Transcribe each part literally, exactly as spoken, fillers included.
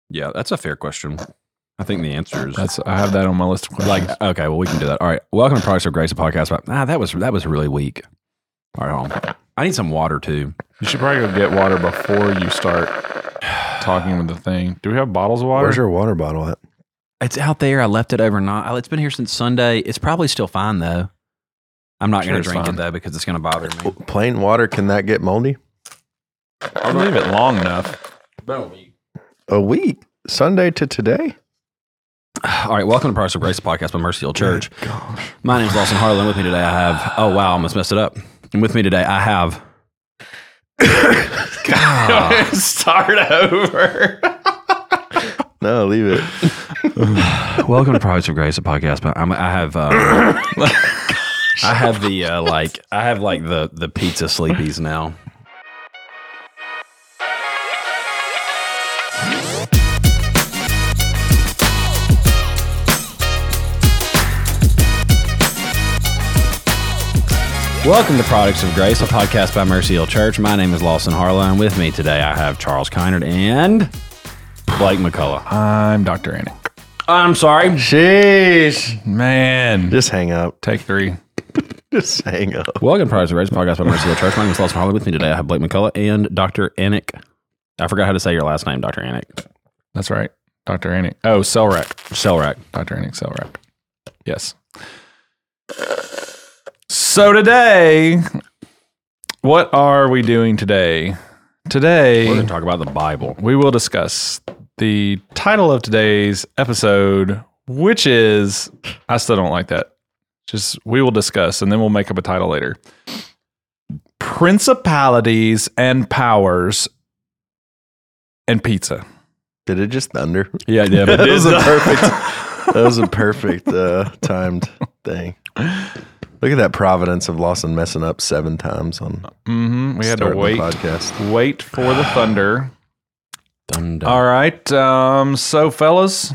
Yeah, that's a fair question. I think the answer is That's I have that on my list of questions. like okay. Well, we can do that. All right. Welcome to Products of Grace, a podcast about. Ah, that was that was really weak. All right, hold on. I need some water too. You should probably go get water before you start talking with the thing. Do we have bottles of water? Where's your water bottle at? It's out there. I left it overnight. It's been here since Sunday. It's probably still fine though. I'm not Sure going it's to drink fine. it though because it's going to bother me. Plain water, can that get moldy? I'll leave it long enough. A week? Sunday to today? All right, welcome to Products of Grace, a podcast by Mercy Hill Church. Gosh. My name is Lawson Harlan. With me today, I have. Oh wow, I almost messed it up. And with me today, I have. God. Start over. No, leave it. Welcome to Products of Grace, a podcast. But I'm, I have. Um, I have the uh, like. I have like the the pizza sleepies now. Welcome to Products of Grace, a podcast by Mercy Hill Church. My name is Lawson Harlan. With me today, I have Charles Kynard and Blake McCullough. I'm Doctor Anik. I'm sorry. Sheesh. Man. Just hang up. Take three. Just hang up. Welcome to Products of Grace, a podcast by Mercy Hill Church. My name is Lawson Harlan. With me today, I have Blake McCullough and Doctor Anik. I forgot how to say your last name, Doctor Anik. That's right. Doctor Anik. Oh, Cellrack. Cellrack. Doctor Anik Cellrack. Yes. So today, what are we doing today? Today, We're going to talk about the Bible. we will discuss the title of today's episode, which is, I still don't like that. Just, we will discuss, and then we'll make up a title later. Principalities and Powers and Pizza. Did it just thunder? Yeah, yeah. That was a perfect, that was a perfect uh, timed thing. Look at that providence of Lawson messing up seven times on Mm-hmm. We had to starting the wait, podcast. wait for the thunder. Dun, dun. All right. Um, so, fellas,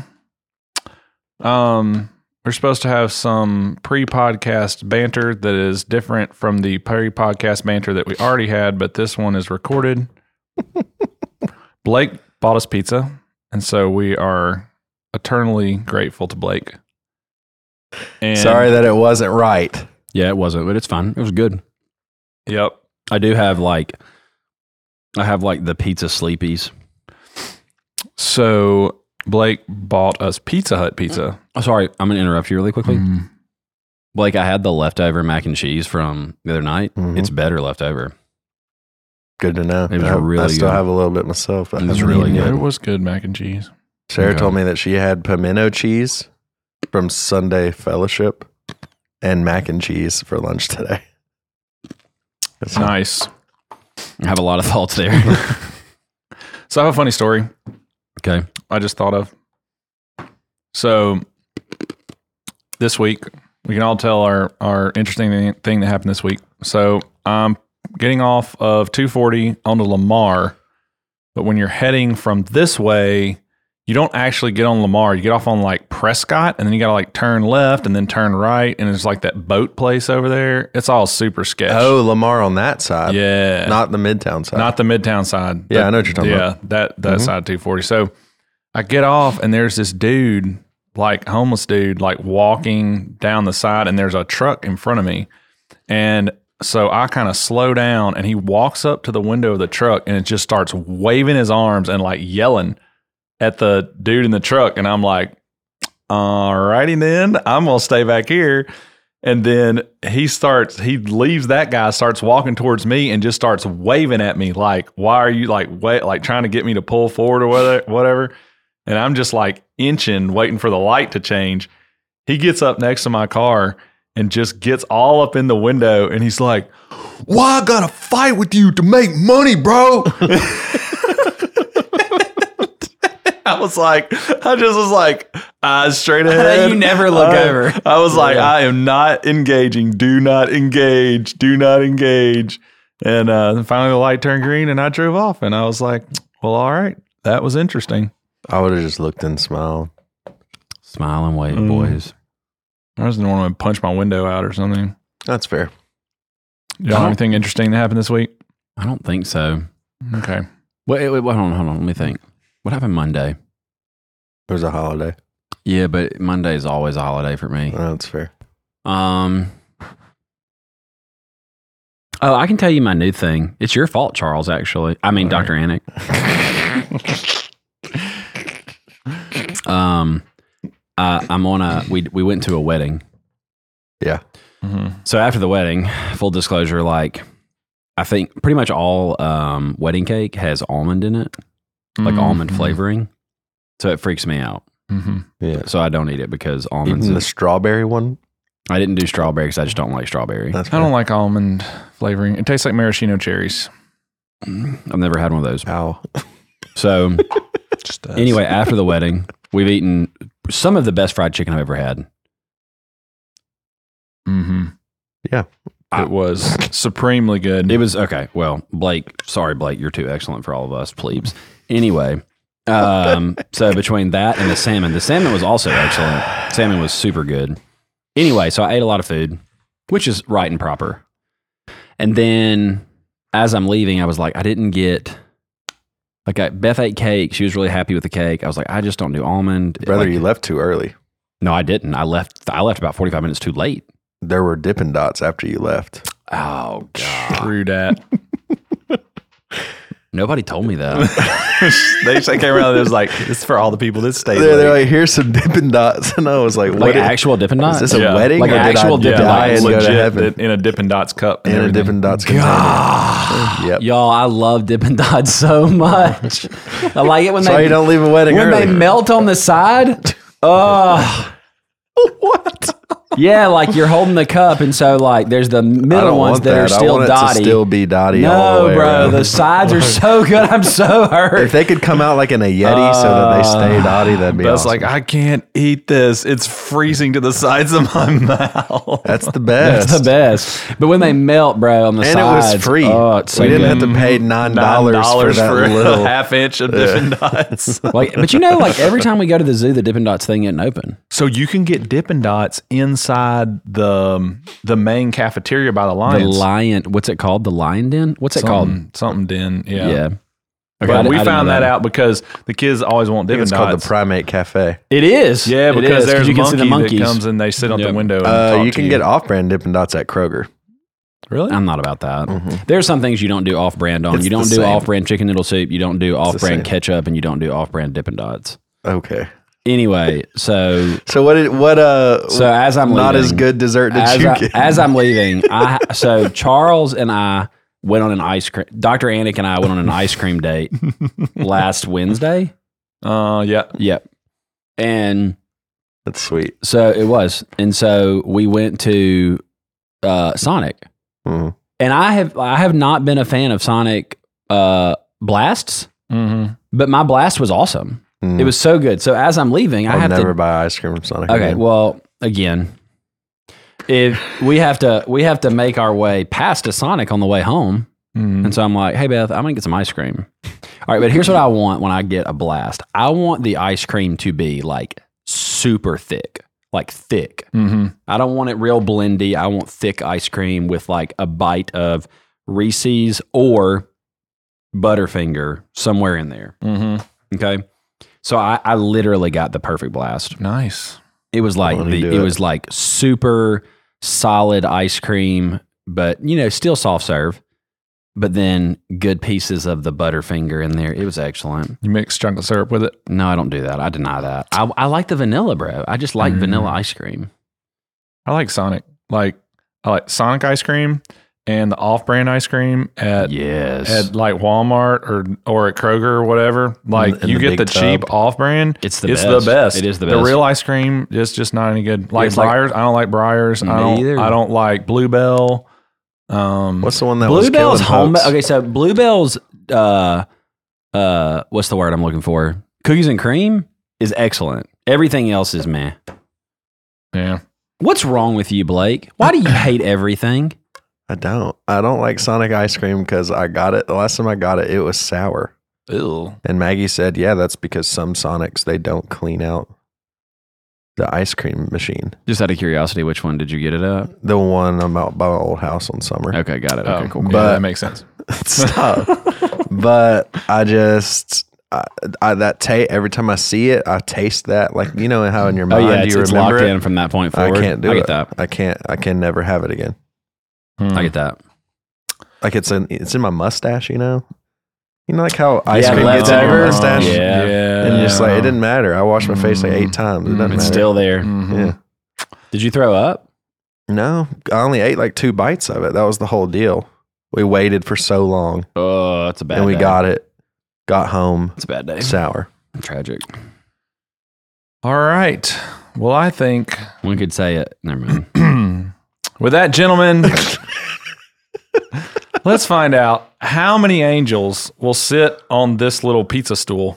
um, we're supposed to have some pre-podcast banter that is different from the pre-podcast banter that we already had, but this one is recorded. Blake bought us pizza, and so we are eternally grateful to Blake. And, Sorry that it wasn't right. Yeah, it wasn't, but it's fine. It was good. Yep. I do have like, I have like the pizza sleepies. So Blake bought us Pizza Hut pizza. Oh, sorry, I'm going to interrupt you really quickly. Mm. Blake, I had the leftover mac and cheese from the other night. Mhm. It's better left over. Good to know. It was I, really I still good. have a little bit myself. I It was haven't really eaten good. It yet. was good mac and cheese. Sarah Okay. told me that she had pimento cheese from Sunday Fellowship and mac and cheese for lunch today. That's Nice. I have a lot of thoughts there. So I have a funny story Okay. I just thought of. So this week, we can all tell our, our interesting thing that happened this week. So I'm getting off of two forty onto Lamar, but when you're heading from this way, you don't actually get on Lamar. You get off on like Prescott, and then you got to like turn left and then turn right. And there's like that boat place over there. It's all super sketch. Oh, Lamar on that side. yeah. Not the Midtown side. Not the Midtown side. Yeah, The- I know what you're talking yeah, about. that that Mhm. side two forty. So I get off and there's this dude, like homeless dude, like walking down the side, and there's a truck in front of me. And so I kind of slow down, and he walks up to the window of the truck, and it just starts waving his arms and like yelling at the dude in the truck. And I'm like, all righty then, I'm gonna stay back here. And then he starts, he leaves that guy, starts walking towards me, and just starts waving at me like, why are you like, wait, like trying to get me to pull forward or whatever, whatever. And I'm just like inching, waiting for the light to change. He gets up next to my car and just gets all up in the window, and he's like, why I gotta fight with you to make money, bro? I was like, I just was like, eyes straight ahead. You never look I- over. I was like, Yeah. I am not engaging. Do not engage. Do not engage. And uh, finally, the light turned green, and I drove off. And I was like, well, all right, that was interesting. I would have just looked and smiled. Smile and wave, Mm. boys. I just didn't want to punch my window out or something. That's fair. Y'all have anything interesting that happened this week? I don't think so. Okay. Wait, wait, wait, hold on, hold on. Let me think. What happened Monday? It was a holiday. Yeah, but Monday is always a holiday for me. Oh, that's fair. Um. Oh, I can tell you my new thing. It's your fault, Charles, actually. I mean, All Doctor Anik. um, uh, I'm on a, we, we went to a wedding. Yeah. Mm-hmm. So after the wedding, full disclosure, like, I think pretty much all um, wedding cake has almond in it, like Mhm. almond flavoring. So it freaks me out. Mm-hmm. Yeah. So I don't eat it because almonds. Even the Is, strawberry one? I didn't do strawberry because I just don't like strawberry. That's I fair. don't like almond flavoring. It tastes like maraschino cherries. I've never had one of those. Ow. So Just does. anyway, after the wedding, we've eaten some of the best fried chicken I've ever had. Mm-hmm. Yeah. It was supremely good. It was okay. Well, Blake, sorry, Blake, you're too excellent for all of us plebes. Anyway, um, so between that and the salmon, the salmon was also excellent. Salmon was super good. Anyway, so I ate a lot of food, which is right and proper. And then as I'm leaving, I was like, I didn't get like I, Beth ate cake. She was really happy with the cake. I was like, I just don't do almond. Brother, Like, you left too early. no, I didn't. I left. I left about forty-five minutes too late. There were Dippin' Dots after you left. Oh God! True that. Nobody told me that. They just came around and it was like, this is for all the people that stayed They're, they're late. like, here's some Dippin' Dots. And I was like, what? Like is- actual Dippin' Dots? Is this a Yeah. wedding? Like or did actual I Dippin' die Dots? and go to Legit, heaven? that- in a Dippin' Dots cup. and In a everything. Dippin' Dots container. Yep. Y'all, I love Dippin' Dots so much. I like it when That's why they you don't leave a wedding when early. they melt on the side. Oh, What? yeah, like you're holding the cup, and so like there's the I middle don't ones want that, that. are I still want it dotty. to still be dotty all the no, way bro, around. the sides are so good. I'm so hurt. If they could come out like in a Yeti so that they stay dotty, that'd be But it's awesome. like, I can't eat this. It's freezing to the sides of my mouth. That's the best. That's the best. But when they melt, bro, on the And sides, it was free. Oh, it's so we didn't good. have to pay nine Nine dollars for dollars that for little. a half inch of Dippin' Dots. Like, but you know, like every time we go to the zoo, the Dippin' Dots thing isn't open. So you can get Dippin' Dots inside the the main cafeteria by the The Lions. lion, what's it called? The Lion Den? What's it called? something, something den. Yeah. Yeah. Okay, I But di- we I didn't found know that out because the kids always want I think Dippin' it's Dots. called the Primate Cafe. It is. yeah, It because is, there's you a can see monkey the monkeys. that comes and they sit out Yep. the window and Uh, talk you to can you. get off-brand Dippin' Dots at Kroger. Really? I'm not about that. Mhm. There's some things you don't do off-brand on. It's you don't the do same. off-brand chicken noodle soup. You don't do the off-brand same. ketchup, and you don't do off-brand Dippin' Dots. Okay. Anyway, so So what? Did, what? Uh. so as I'm not leaving, as good dessert did as, you I, get? as I'm leaving, I so Charles and I went on an ice cream. Doctor Anik and I went on an ice cream date last Wednesday. Uh, yeah. Yep, and That's sweet. so it was, and so we went to uh, Sonic. Mhm. And I have I have not been a fan of Sonic uh, blasts, Mm-hmm. but my blast was awesome. Mm. It was so good. So as I'm leaving, I I'll have never to. buy ice cream from Sonic. Okay, again. well, again, if we have to, we have to make our way past a Sonic on the way home, Mm-hmm. and so I'm like, hey Beth, I'm gonna get some ice cream. All right, but here's what I want when I get a blast. I want the ice cream to be like super thick, like thick. Mm-hmm. I don't want it real blendy. I want thick ice cream with like a bite of Reese's or Butterfinger somewhere in there. Mm-hmm. Okay. So I, I literally got the perfect blast. Nice. It was like Why don't you the, do it it? was like super solid ice cream, but you know, still soft serve. But then good pieces of the Butterfinger in there. It was excellent. You mix chocolate syrup with it. No, I don't do that. I deny that. I, I like the vanilla, bro. I just like Mm. vanilla ice cream. I like Sonic. Like I like Sonic ice cream and the off-brand ice cream at Yes. at like Walmart or or at Kroger or whatever. Like in you the get big the cheap tub. off-brand. It's the it's best. the best. It is the The best. real ice cream is just not any good. Like it's like- Breyers, I don't like Breyers. I Me don't. either. I don't like Bluebell. Um, What's the one that was Bluebell's killing home. folks? Okay, so Bluebell's uh uh what's the word I'm looking for? Cookies and cream is excellent. Everything else is meh. yeah. What's wrong with you, Blake? Why do you hate everything? I don't. I don't like Sonic ice cream because I got it. The last time I got it, it was sour. Ew. And Maggie said, yeah, that's because some Sonics, they don't clean out the ice cream machine. Just out of curiosity, which one did you get it at? The one I'm out by my old house on Summer. Okay, got it. Okay, Oh, cool. yeah, cool. But- that makes sense. Stop. But I just, I, I, that ta- every time I see it, I taste that. Like, you know how in your Oh mind yeah, it's, you it's remember locked it? in from that point I forward. can't do I it. get that. I can't. I can never have it again. Hmm. I get that. Like it's in it's in my mustache. You know. You know, like how ice Yeah, cream gets in your leftover. mustache. Yeah. And just like it didn't matter. I washed my face like eight Mm. times. It doesn't Mm. matter. It's still there. Mhm. Yeah. Did you throw up? No, I only ate like two bites of it. That was the whole deal. We waited for so long, Oh, that's a bad. and we day. got it. Got home It's a bad day. sour. Tragic. All right. Well, I think One could say it. Never mind. with that, gentlemen, let's find out how many angels will sit on this little pizza stool.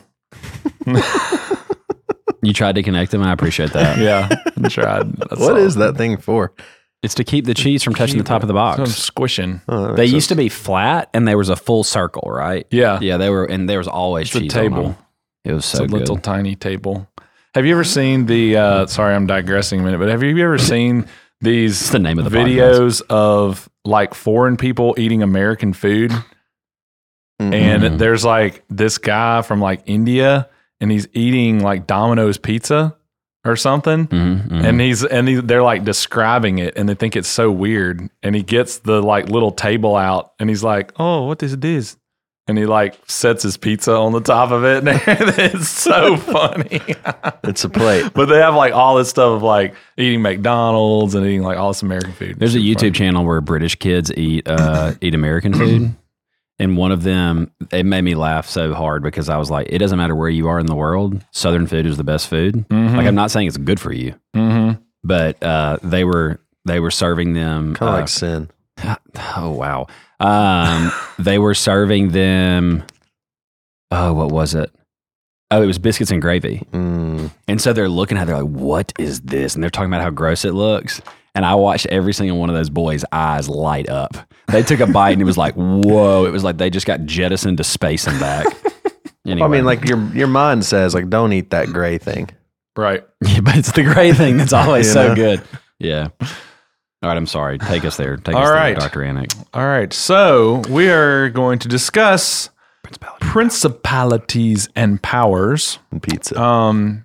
You tried to connect them. I appreciate that. Yeah, I tried. That's What all. is that thing for? It's to keep the cheese from touching the top of the So I'm box. squishing. Oh, that They makes used to sense. be flat, and there was a full circle, right? Yeah, Yeah, they were, and there was always It's a cheese on table. them. It was it's so a good. little tiny table. Have you ever seen the? Uh, sorry, I'm digressing a minute, but have you ever seen these It's the name of the videos of like foreign people eating American food? Mhm. And Mhm. there's like this guy from like India, and he's eating like Domino's pizza or something. Mhm, mhm. And he's and he, they're like describing it, and they think it's so weird. And he gets the like little table out, and he's like, "Oh, what is this?" And he like sets his pizza on the top of it, and it's so funny. It's a plate. But they have like all this stuff of like eating McDonald's and eating like all this American food. There's a It's YouTube channel where British kids eat uh, eat American food, and one of them, it made me laugh so hard because I was like, it doesn't matter where you are in the world, Southern food is the best food. Mhm. Like I'm not saying it's good for you, Mm-hmm. but uh, they were they were serving them. Kind of uh, like sin. oh wow, um, they were serving them. Oh, what was it? Oh, it was biscuits and gravy. Mm. And so they're looking at it, they're like, what is this? And they're talking about how gross it looks. And I watched every single one of those boys' eyes light up. They took a bite and it was like, whoa. It was like they just got jettisoned to space and back. Anyway. I mean, like your your mind says, like, don't eat that gray thing. Right. Yeah, but it's the gray thing that's always You so know? good. Yeah. All right, I'm sorry. Take us there. Take All us right. there, Doctor Anik. All right. So we are going to discuss principalities and powers. And pizza. Um,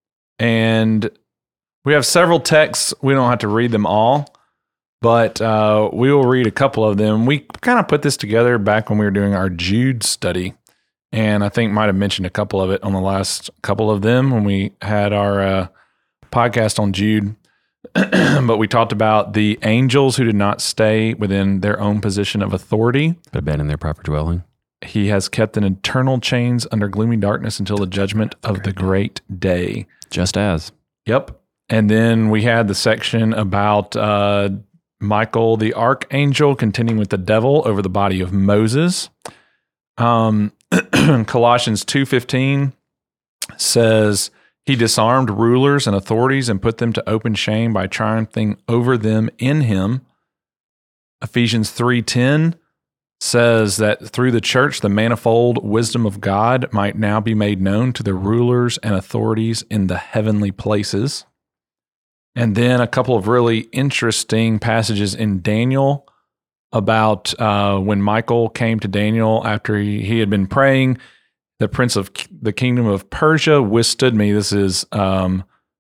and we have several texts. We don't have to read them all, but uh, we will read a couple of them. We kind of put this together back when we were doing our Jude study, and I think might have mentioned a couple of it on the last couple of them when we had our uh, podcast on Jude. But we talked about the angels who did not stay within their own position of authority. But abandon their proper dwelling. He has kept in eternal chains under gloomy darkness until the judgment of the great day. Just as. Yep. And then we had the section about uh, Michael, the archangel, contending with the devil over the body of Moses. Um, Colossians two fifteen says, he disarmed rulers and authorities and put them to open shame by triumphing over them in him. Ephesians three ten says that through the church, the manifold wisdom of God might now be made known to the rulers and authorities in the heavenly places. And then a couple of really interesting passages in Daniel about uh, when Michael came to Daniel after he, he had been praying. The prince of the kingdom of Persia withstood me. This is, um,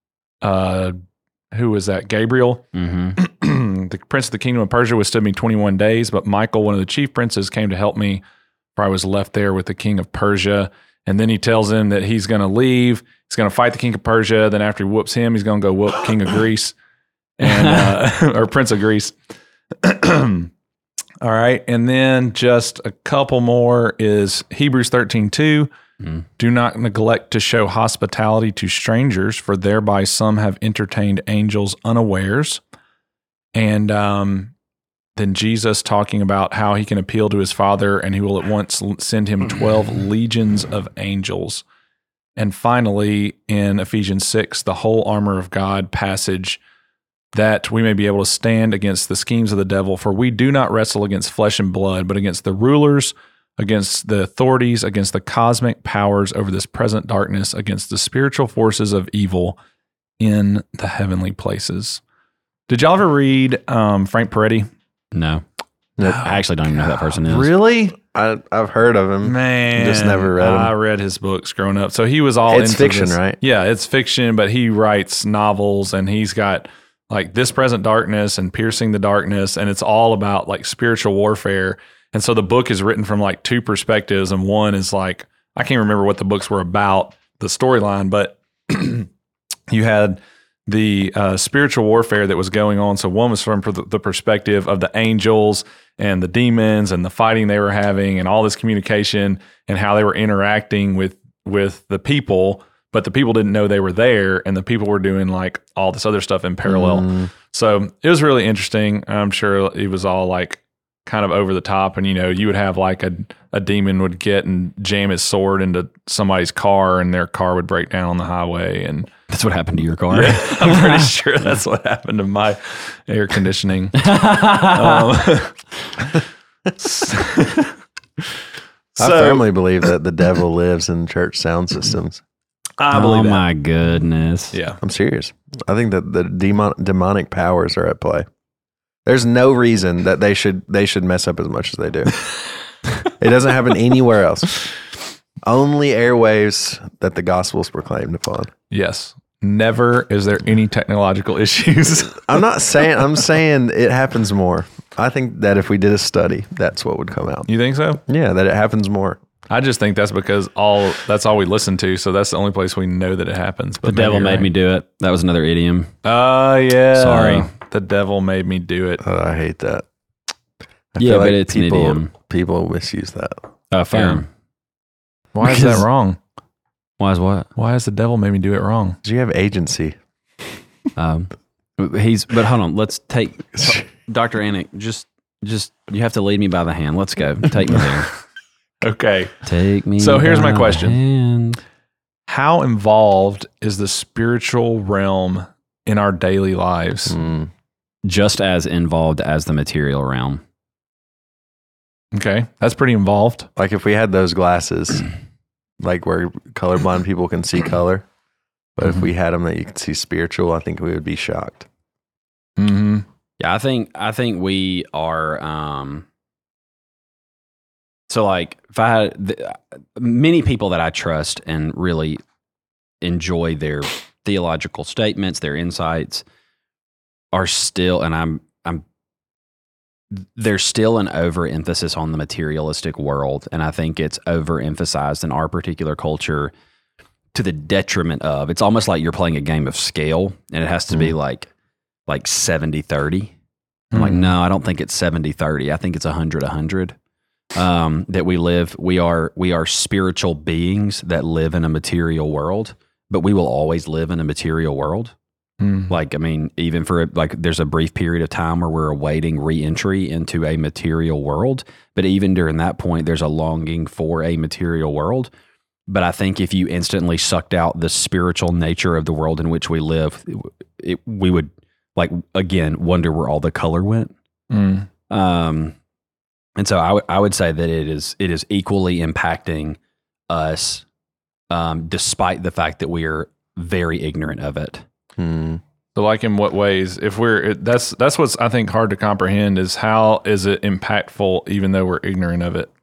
uh, who was that? Gabriel. Mm-hmm. The prince of the kingdom of Persia withstood me twenty-one days, but Michael, one of the chief princes, came to help me, for I was left there with the king of Persia. And then he tells him that he's going to leave. He's going to fight the king of Persia. Then after he whoops him, he's going to go whoop king of Greece and uh, or prince of Greece. All right. And then just a couple more is Hebrews thirteen two. Mm. Do not neglect to show hospitality to strangers, for thereby some have entertained angels unawares. And um, then Jesus talking about how he can appeal to his Father and he will at once send him twelve legions of angels. And finally, in Ephesians six, the whole armor of God passage, that we may be able to stand against the schemes of the devil. For we do not wrestle against flesh and blood, but against the rulers, against the authorities, against the cosmic powers over this present darkness, against the spiritual forces of evil in the heavenly places. Did y'all ever read um, Frank Peretti? No. Nope. I actually don't even know who that person is. Really? I, I've heard of him. Man, Just never read him. I read his books growing up. So he was all It's into fiction, this. right? Yeah, it's fiction, but he writes novels and he's got like This Present Darkness and Piercing the Darkness, and it's all about like spiritual warfare. And so the book is written from like two perspectives, and one is like, I can't remember what the books were about, the storyline, but you had the uh, spiritual warfare that was going on. So one was from the perspective of the angels and the demons and the fighting they were having and all this communication and how they were interacting with with the people, but the people didn't know they were there, and the people were doing like all this other stuff in parallel. Mm. So it was really interesting. I'm sure it was all like kind of over the top, and you know, you would have like a a demon would get and jam his sword into somebody's car, and their car would break down on the highway, and That's what happened to your car. yeah, I'm pretty sure that's what happened to my air conditioning. um, so, I firmly believe that the devil lives in church sound systems. I Oh believe that. my goodness. Yeah. I'm serious. I think that the demon, demonic powers are at play. There's no reason that they should they should mess up as much as they do. It doesn't happen anywhere else. Only airwaves that the gospel's proclaimed upon. Yes. Never is there any technological issues. I'm not saying I'm saying it happens more. I think that if we did a study, that's what would come out. You think so? Yeah, that it happens more. I just think that's because all that's all we listen to, so that's the only place we know that it happens. But The devil maybe made you're me do it. That was another idiom. right. Oh yeah. Sorry. The devil made me do it. Oh, I hate that. I Yeah, feel but it's an people, idiom. People misuse that. Uh, firm. Why is Because- that wrong? Why is what? Why has the devil made me do it wrong? Do you have agency? Um, he's. But hold on. Let's take Doctor Anik. Just, just you have to lead me by the hand. Let's go. Take me there. Okay. Take me. So here's my by the question. hand. How involved is the spiritual realm in our daily lives? Mm. Just as involved as the material realm. Okay. That's pretty involved. Like if we had those glasses, like where colorblind people can see color, but if we had them that you could see spiritual, I think we would be shocked. Mm-hmm. Yeah, I think I think we are. Um, so, like, if I had the, many people that I trust and really enjoy their theological statements, their insights, are still, and I'm, I'm, there's still an overemphasis on the materialistic world, and I think it's overemphasized in our particular culture to the detriment of. It's almost like you're playing a game of scale, and it has to be like. like seventy thirty. I'm like, no, I don't think it's seventy thirty. I think it's one hundred one hundred. Um, that we live, we are we are spiritual beings that live in a material world, but we will always live in a material world. Mm. Like, I mean, even for like, there's a brief period of time where we're awaiting re-entry into a material world. But even during that point, there's a longing for a material world. But I think if you instantly sucked out the spiritual nature of the world in which we live, it, we would, like, again, wonder where all the color went. Mm. Um, and so I would I would say that it is it is equally impacting us, um, despite the fact that we are very ignorant of it. Hmm. So, like, in what ways? If we're it, that's that's what's I think hard to comprehend is how is it impactful even though we're ignorant of it.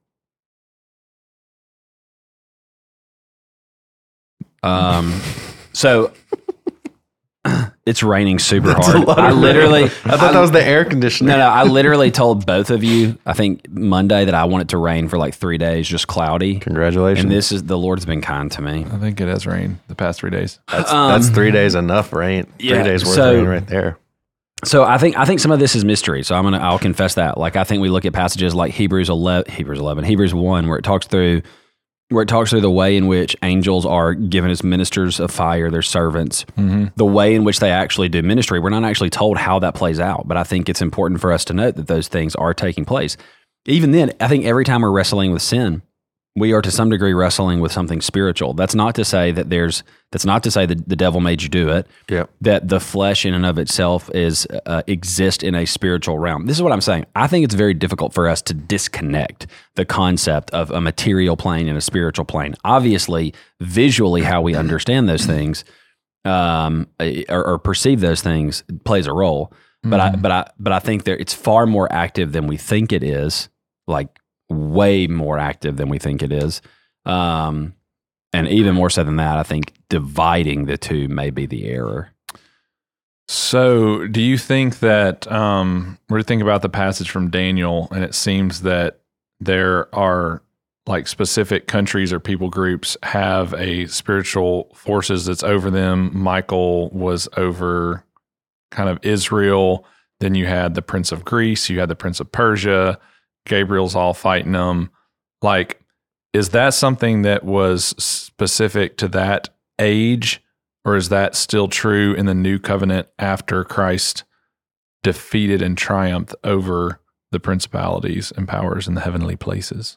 Um, so it's raining super That's a hard. lot I of literally, rain. I thought that was the air conditioner. no, no. I literally told both of you, I think Monday, that I want it to rain for like three days, just cloudy. Congratulations. And this is the Lord's been kind to me. I think it has rained the past three days. that's, um, that's three days enough rain. Three yeah, days worth so- of rain right there. So I think I think some of this is mystery. So I'm gonna I'll confess that. Like, I think we look at passages like Hebrews eleven, Hebrews eleven, Hebrews one, where it talks through where it talks through the way in which angels are given as ministers of fire, their servants. Mm-hmm. The way in which they actually do ministry, we're not actually told how that plays out. But I think it's important for us to note that those things are taking place. Even then, I think every time we're wrestling with sin, we are to some degree wrestling with something spiritual. That's not to say that there's. That's not to say that the devil made you do it. Yep. That the flesh in and of itself is uh, exist in a spiritual realm. This is what I'm saying. I think it's very difficult for us to disconnect the concept of a material plane and a spiritual plane. Obviously, visually, how we understand those things um, or, or perceive those things plays a role. But I, but I, but I think there it's far more active than we think it is. Like way more active than we think it is. Um, and even more so than that, I think dividing the two may be the error. So, do you think that um, we're thinking about the passage from Daniel, and it seems that there are like specific countries or people groups have a spiritual forces that's over them. Michael was over kind of Israel. Then you had the Prince of Greece. You had the Prince of Persia. Gabriel's all fighting them. Like, is that something that was specific to that age? Or is that still true in the new covenant after Christ defeated and triumphed over the principalities and powers in the heavenly places?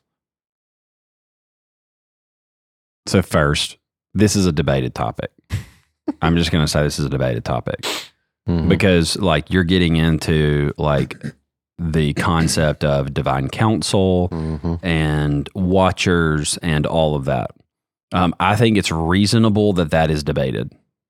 So first, this is a debated topic. I'm just going to say this is a debated topic mm-hmm. because like you're getting into like the concept of divine counsel mm-hmm. and watchers and all of that. Um, I think it's reasonable that that is debated.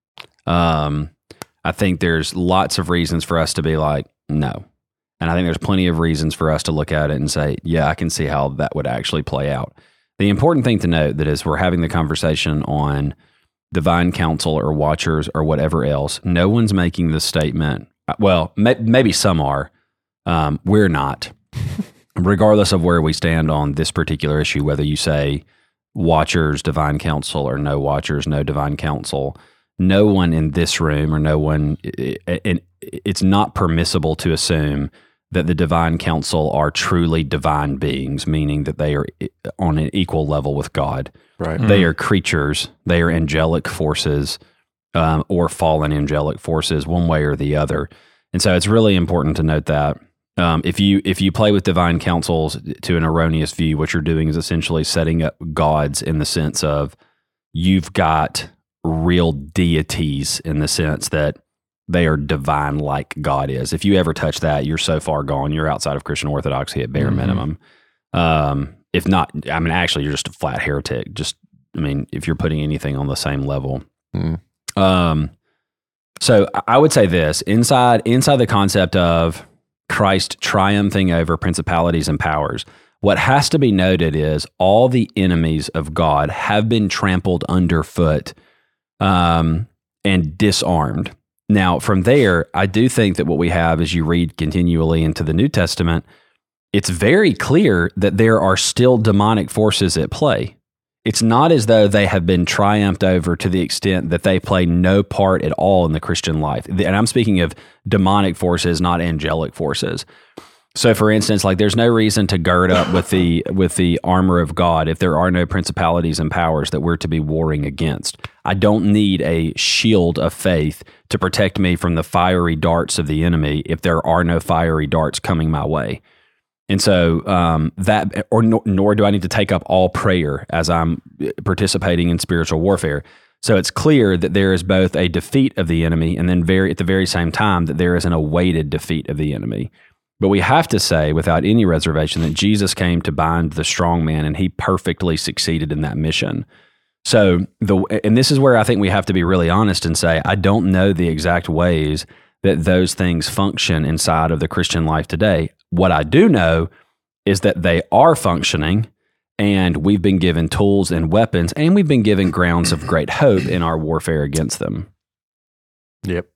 Um, I think there's lots of reasons for us to be like, no. And I think there's plenty of reasons for us to look at it and say, yeah, I can see how that would actually play out. The important thing to note that is we're having the conversation on divine counsel or watchers or whatever else. No one's making the statement. Well, may, maybe some are. Um, we're not. Regardless of where we stand on this particular issue, whether you say watchers, divine counsel, or no watchers, no divine counsel, no one in this room or no one, and it's not permissible to assume that the divine counsel are truly divine beings, meaning that they are on an equal level with God. Right. They are creatures. They are angelic forces um, or fallen angelic forces, one way or the other. And so it's really important to note that. Um, if you if you play with divine counsels to an erroneous view, what you're doing is essentially setting up gods in the sense of you've got real deities in the sense that they are divine like God is. If you ever touch that, you're so far gone. You're outside of Christian orthodoxy at bare mm-hmm. minimum. Um, if not, I mean, actually, you're just a flat heretic. Just, I mean, if you're putting anything on the same level. Mm. Um, so I would say this, inside inside the concept of Christ triumphing over principalities and powers, what has to be noted is all the enemies of God have been trampled underfoot um, and disarmed. Now, from there, I do think that what we have as you read continually into the New Testament, it's very clear that there are still demonic forces at play. It's not as though they have been triumphed over to the extent that they play no part at all in the Christian life. And I'm speaking of demonic forces, not angelic forces. So, for instance, like there's no reason to gird up with the with the armor of God if there are no principalities and powers that we're to be warring against. I don't need a shield of faith to protect me from the fiery darts of the enemy if there are no fiery darts coming my way. And so um, that, or nor, nor do I need to take up all prayer as I'm participating in spiritual warfare. So it's clear that there is both a defeat of the enemy and then very at the very same time that there is an awaited defeat of the enemy. But we have to say without any reservation that Jesus came to bind the strong man and he perfectly succeeded in that mission. So the and this is where I think we have to be really honest and say, I don't know the exact ways that those things function inside of the Christian life today. What I do know is that they are functioning, and we've been given tools and weapons, and we've been given grounds of great hope in our warfare against them. Yep.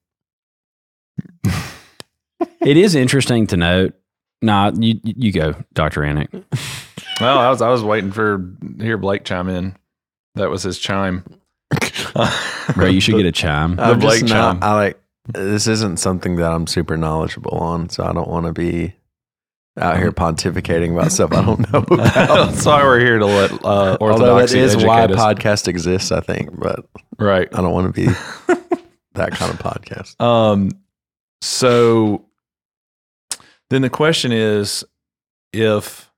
It is interesting to note. Nah, you you go, Doctor Anik. Well, I was I was waiting for to hear Blake chime in. That was his chime. Bro, you should get a chime. The Blake just chime. Not, I like this isn't something that I'm super knowledgeable on, so I don't want to be out here pontificating about stuff I don't know about. That's why we're here to let uh, orthodoxy Although that is why us. podcast exists, I think, but right. I don't want to be that kind of podcast. Um. So then the question is, if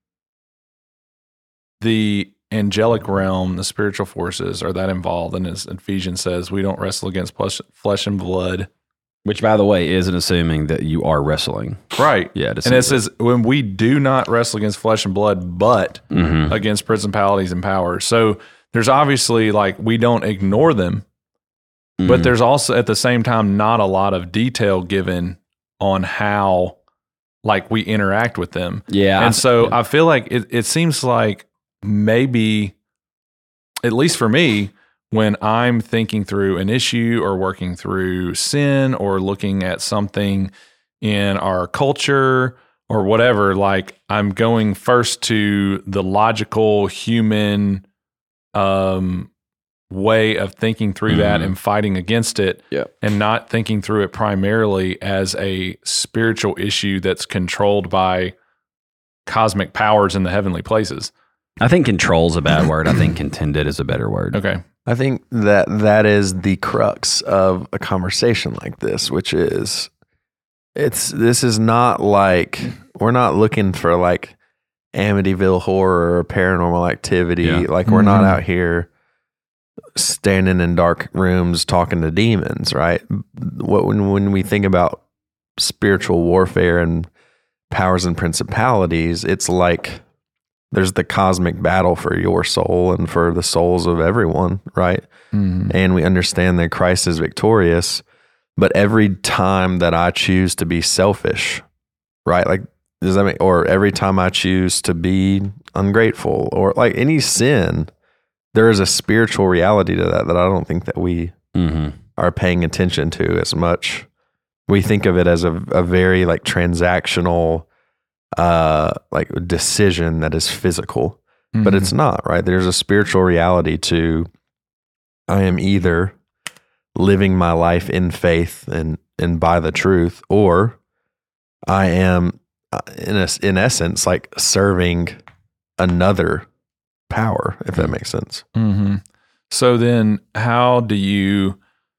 the angelic realm, the spiritual forces, are that involved, and as Ephesians says, we don't wrestle against flesh and blood. Which, by the way, isn't assuming that you are wrestling. Right. Yeah. And it says, when we do not wrestle against flesh and blood, but mm-hmm. against principalities and powers. So there's obviously, like, we don't ignore them, mm-hmm. but there's also, at the same time, not a lot of detail given on how like we interact with them. Yeah. And I- so I feel like it, it seems like maybe, at least for me, when I'm thinking through an issue or working through sin or looking at something in our culture or whatever, like I'm going first to the logical human um, way of thinking through that Mhm. and fighting against it, Yep. and not thinking through it primarily as a spiritual issue that's controlled by cosmic powers in the heavenly places. I think control's a bad word. I think contended is a better word. Okay. I think that that is the crux of a conversation like this, which is it's this is not like we're not looking for like Amityville horror or paranormal activity. Yeah. Like we're not Mhm. out here standing in dark rooms talking to demons, right? What when when we think about spiritual warfare and powers and principalities, it's like there's the cosmic battle for your soul and for the souls of everyone, right? Mhm. And we understand that Christ is victorious, but every time that I choose to be selfish, right? Like, does that make, or every time I choose to be ungrateful or like any sin, there is a spiritual reality to that that I don't think that we hmm are paying attention to as much. We think of it as a, a very like transactional, uh, like decision that is physical, but Mhm. it's not, right? There's a spiritual reality to, I am either living my life in faith and, and by the truth, or I am uh, in a, in essence, like serving another power, if that makes sense. hmm So then, how do you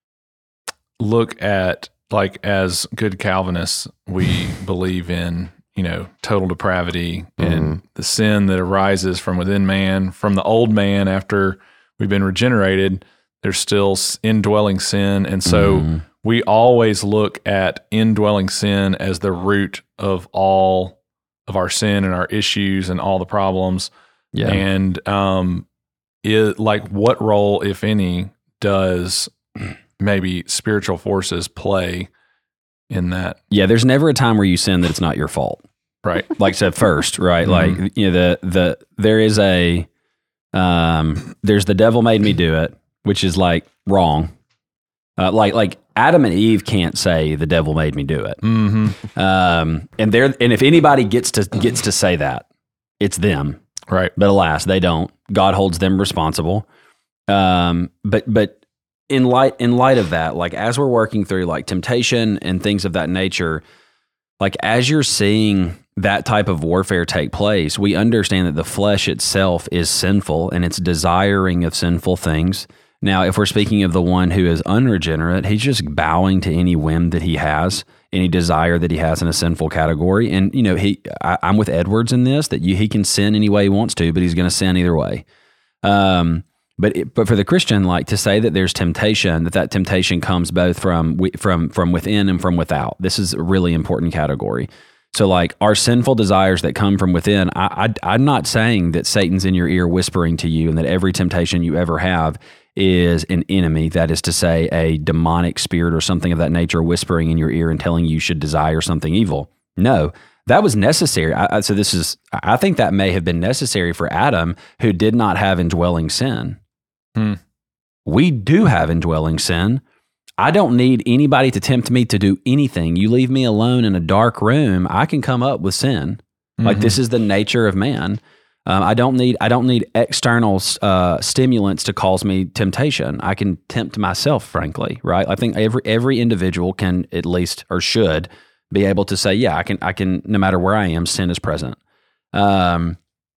look at, like, as good Calvinists, we believe in, you know, total depravity and the sin that arises from within man, from the old man after we've been regenerated. There's still s- indwelling sin. And so Mhm. we always look at indwelling sin as the root of all of our sin and our issues and all the problems. Yeah. And um, it, like, what role, if any, does maybe spiritual forces play in that? yeah. There's never a time where you sin that it's not your fault. Right. Like I said first, right? Mhm. Like, you know, the, the, there is a, um, there's the devil made me do it, which is like wrong. Uh, like, like Adam and Eve can't say the devil made me do it. Mm-hmm. Um, and there, and if anybody gets to, gets to say that, it's them. Right. But alas, they don't. God holds them responsible. Um, but but in light in light of that, like as we're working through like temptation and things of that nature, like as you're seeing that type of warfare take place, we understand that the flesh itself is sinful and it's desiring of sinful things. Now, if we're speaking of the one who is unregenerate, he's just bowing to any whim that he has, any desire that he has in a sinful category. And, you know, he, I, I'm with Edwards in this, that you, he can sin any way he wants to, but he's going to sin either way. Um, but, it, but for the Christian, like to say that there's temptation, that that temptation comes both from, wi- from, from within and from without. This is a really important category. So like our sinful desires that come from within, I, I, I'm not saying that Satan's in your ear whispering to you and that every temptation you ever have is an enemy. That is to say, a demonic spirit or something of that nature whispering in your ear and telling you should desire something evil. No, that was necessary. I, I, so this is, I think that may have been necessary for Adam, who did not have indwelling sin. Hmm. We do have indwelling sin. I don't need anybody to tempt me to do anything. You leave me alone in a dark room, I can come up with sin. Like this is the nature of man. Um, I don't need I don't need external uh, stimulants to cause me temptation. I can tempt myself, frankly, right? I think every every individual can at least or should be able to say, yeah, I can I can no matter where I am, sin is present. Um,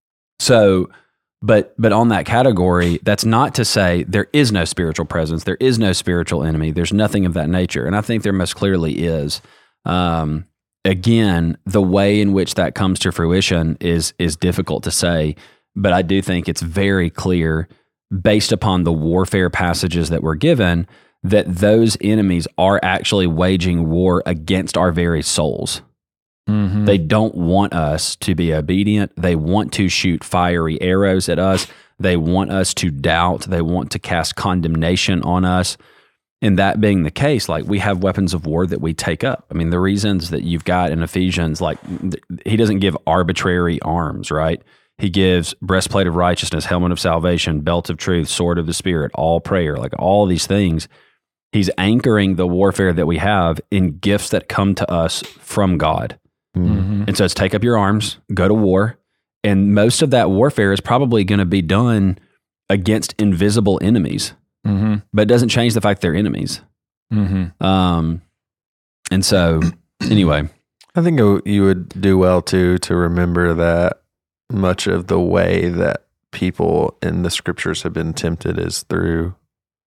so, but but on that category, that's not to say there is no spiritual presence, there is no spiritual enemy, there's nothing of that nature, and I think there most clearly is. Um, Again, the way in which that comes to fruition is is difficult to say, but I do think it's very clear, based upon the warfare passages that we're given, that those enemies are actually waging war against our very souls. Mm-hmm. They don't want us to be obedient. They want to shoot fiery arrows at us. They want us to doubt. They want to cast condemnation on us. And that being the case, like we have weapons of war that we take up. I mean, the reasons that you've got in Ephesians, like th- he doesn't give arbitrary arms, right? He gives breastplate of righteousness, helmet of salvation, belt of truth, sword of the Spirit, all prayer, like all these things. He's anchoring the warfare that we have in gifts that come to us from God. Mm-hmm. And so it's take up your arms, go to war. And most of that warfare is probably going to be done against invisible enemies. Mm-hmm. But it doesn't change the fact they're enemies. Mm-hmm. Um, and so, anyway. I think it- you would do well too to remember that much of the way that people in the scriptures have been tempted is through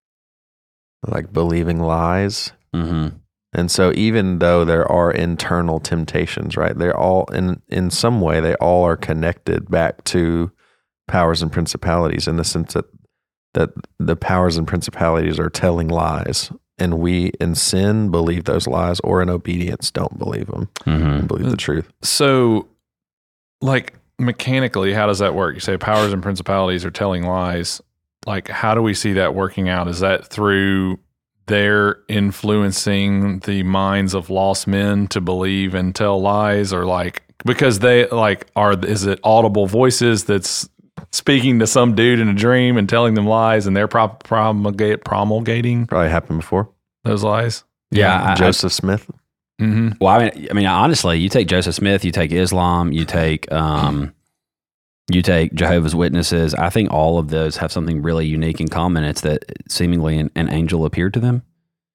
like believing lies. Mm-hmm. And so even though there are internal temptations, right, they're all in, in some way, they all are connected back to powers and principalities in the sense that, that the powers and principalities are telling lies. And we in sin believe those lies, or in obedience don't believe them Mm-hmm. and believe the truth. So, like mechanically, how does that work? You say powers and principalities are telling lies. Like, how do we see that working out? Is that through they're influencing the minds of lost men to believe and tell lies, or like because they like are is it audible voices that's speaking to some dude in a dream and telling them lies, and they're pro- promulgate, promulgating Probably happened before. those lies? Yeah. I, Joseph Smith. Mm-hmm. Well, I mean, I mean, honestly, you take Joseph Smith, you take Islam, you take, um, you take Jehovah's Witnesses. I think all of those have something really unique in common. It's that seemingly an, an angel appeared to them.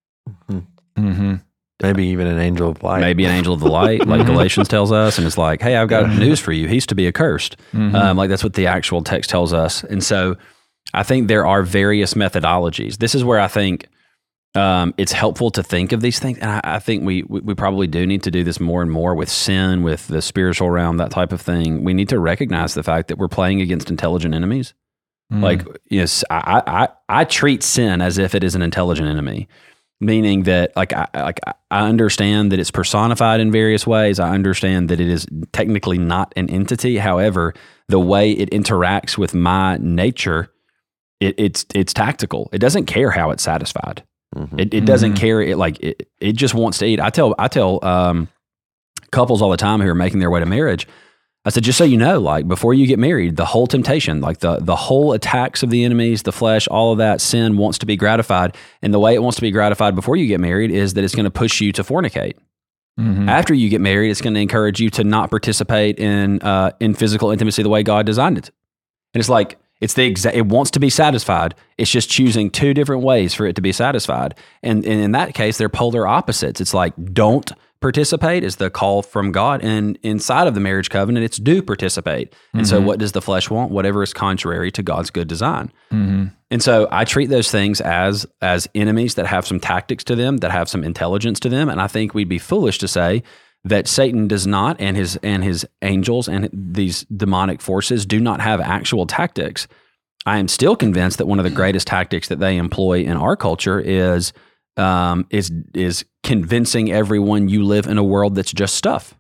Mm-hmm. Maybe even an angel of light. Maybe an angel of the light, like Galatians tells us, and it's like, hey, I've got news for you. He's to be accursed. Mm-hmm. Um, like that's what the actual text tells us. And so I think there are various methodologies. This is where I think um, it's helpful to think of these things. And I, I think we, we we probably do need to do this more and more with sin, with the spiritual realm, that type of thing. We need to recognize the fact that we're playing against intelligent enemies. Mm-hmm. Like, yes, I, I, I treat sin as if it is an intelligent enemy. Meaning that, like, I like I understand that it's personified in various ways. I understand that it is technically not an entity. However, the way it interacts with my nature, it, it's it's tactical. It doesn't care how it's satisfied. Mhm. It it doesn't Mhm. care. It like it, it just wants to eat. I tell I tell um, couples all the time who are making their way to marriage. I said, just so you know, like before you get married, the whole temptation, like the the whole attacks of the enemies, the flesh, all of that sin wants to be gratified. And the way it wants to be gratified before you get married is that it's going to push you to fornicate. Mm-hmm. After you get married, it's going to encourage you to not participate in uh, in physical intimacy the way God designed it. And it's like, it's the exact, it wants to be satisfied. It's just choosing two different ways for it to be satisfied. And, and in that case, they're polar opposites. It's like, don't participate is the call from God. And inside of the marriage covenant, it's do participate. And Mm-hmm. so what does the flesh want? Whatever is contrary to God's good design. Mm-hmm. And so I treat those things as as enemies that have some tactics to them, that have some intelligence to them. And I think we'd be foolish to say that Satan does not, and his and his angels and these demonic forces do not have actual tactics. I am still convinced that one of the greatest tactics that they employ in our culture is um, is is convincing everyone you live in a world that's just stuff.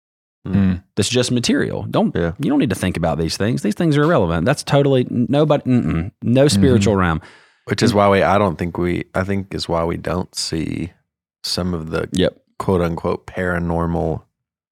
Mm. That's just material. Don't Yeah. you don't need to think about these things. These things are irrelevant. That's totally nobody. Mm-mm, no spiritual realm. Which is why we, I don't think we, I think is why we don't see some of the Yep. quote unquote paranormal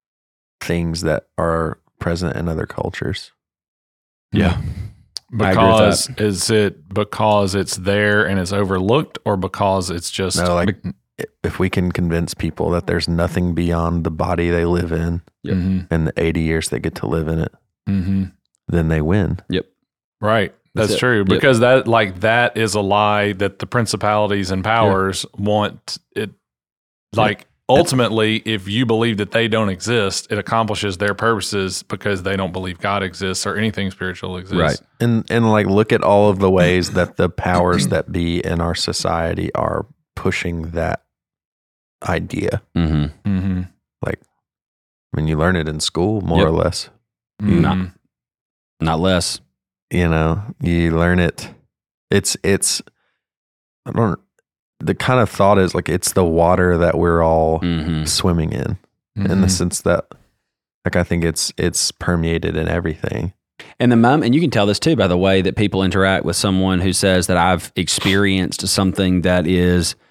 things that are present in other cultures. Yeah. I agree with Because is it because it's there and it's overlooked, or because it's just No, like if we can convince people that there's nothing beyond the body they live in Yep. Mm-hmm. and the eighty years they get to live in it, Mm-hmm. then they win. Yep. Right. That's, That's it. true. Yep. Because that like that is a lie that the principalities and powers want it. Like ultimately, if you believe that they don't exist, it accomplishes their purposes because they don't believe God exists or anything spiritual exists. Right. And and like look at all of the ways that the powers that be in our society are pushing that idea. Mm-hmm. Mm-hmm. I mean, you learn it in school more Yep. or less. Mm-hmm. Not- Not less. You know, you learn it. It's it's I don't the kind of thought is like it's the water that we're all Mm-hmm. swimming in, in the sense that like I think it's it's permeated in everything. And the moment, and you can tell this too by the way that people interact with someone who says that I've experienced something that is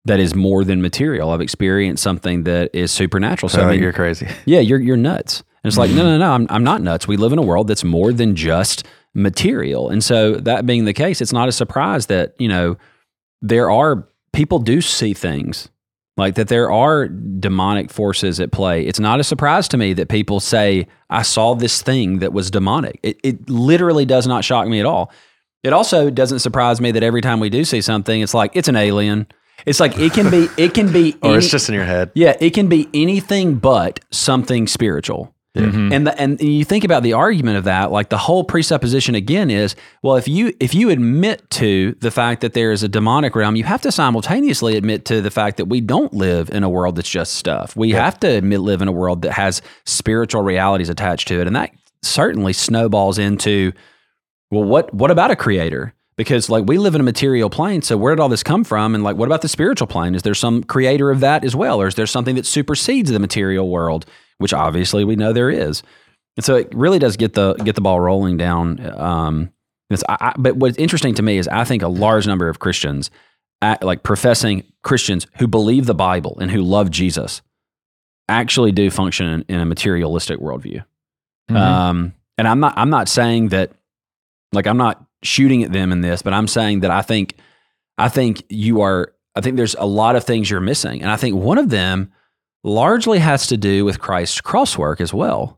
that is more than material. I've experienced something that is supernatural. So So I mean, you're crazy. yeah, you're you're nuts. And it's like, no, no, no, I'm I'm not nuts. We live in a world that's more than just material. And so that being the case, it's not a surprise that, you know, there are people do see things like that. There are demonic forces at play. It's not a surprise to me that people say, I saw this thing that was demonic. It, it literally does not shock me at all. It also doesn't surprise me that every time we do see something, it's like, it's an alien. It's like, it can be, it can be, Or any- it's just in your head. yeah, it can be anything but something spiritual. Mhm. And the, and you think about the argument of that, like the whole presupposition again is, well, if you if you admit to the fact that there is a demonic realm, you have to simultaneously admit to the fact that we don't live in a world that's just stuff. We have to admit live in a world that has spiritual realities attached to it, and that certainly snowballs into, well, what what about a creator? Because like we live in a material plane, so where did all this come from? And like, what about the spiritual plane? Is there some creator of that as well, or is there something that supersedes the material world? Which obviously we know there is, and so it really does get the get the ball rolling down. Um, it's, I, I, but what's interesting to me is I think a large number of Christians, act, like professing Christians who believe the Bible and who love Jesus, actually do function in, in a materialistic worldview. Mhm. Um, and I'm not I'm not saying that, like I'm not shooting at them in this, but I'm saying that I think I think you are. I think there's a lot of things you're missing, and I think one of them largely has to do with Christ's cross work as well.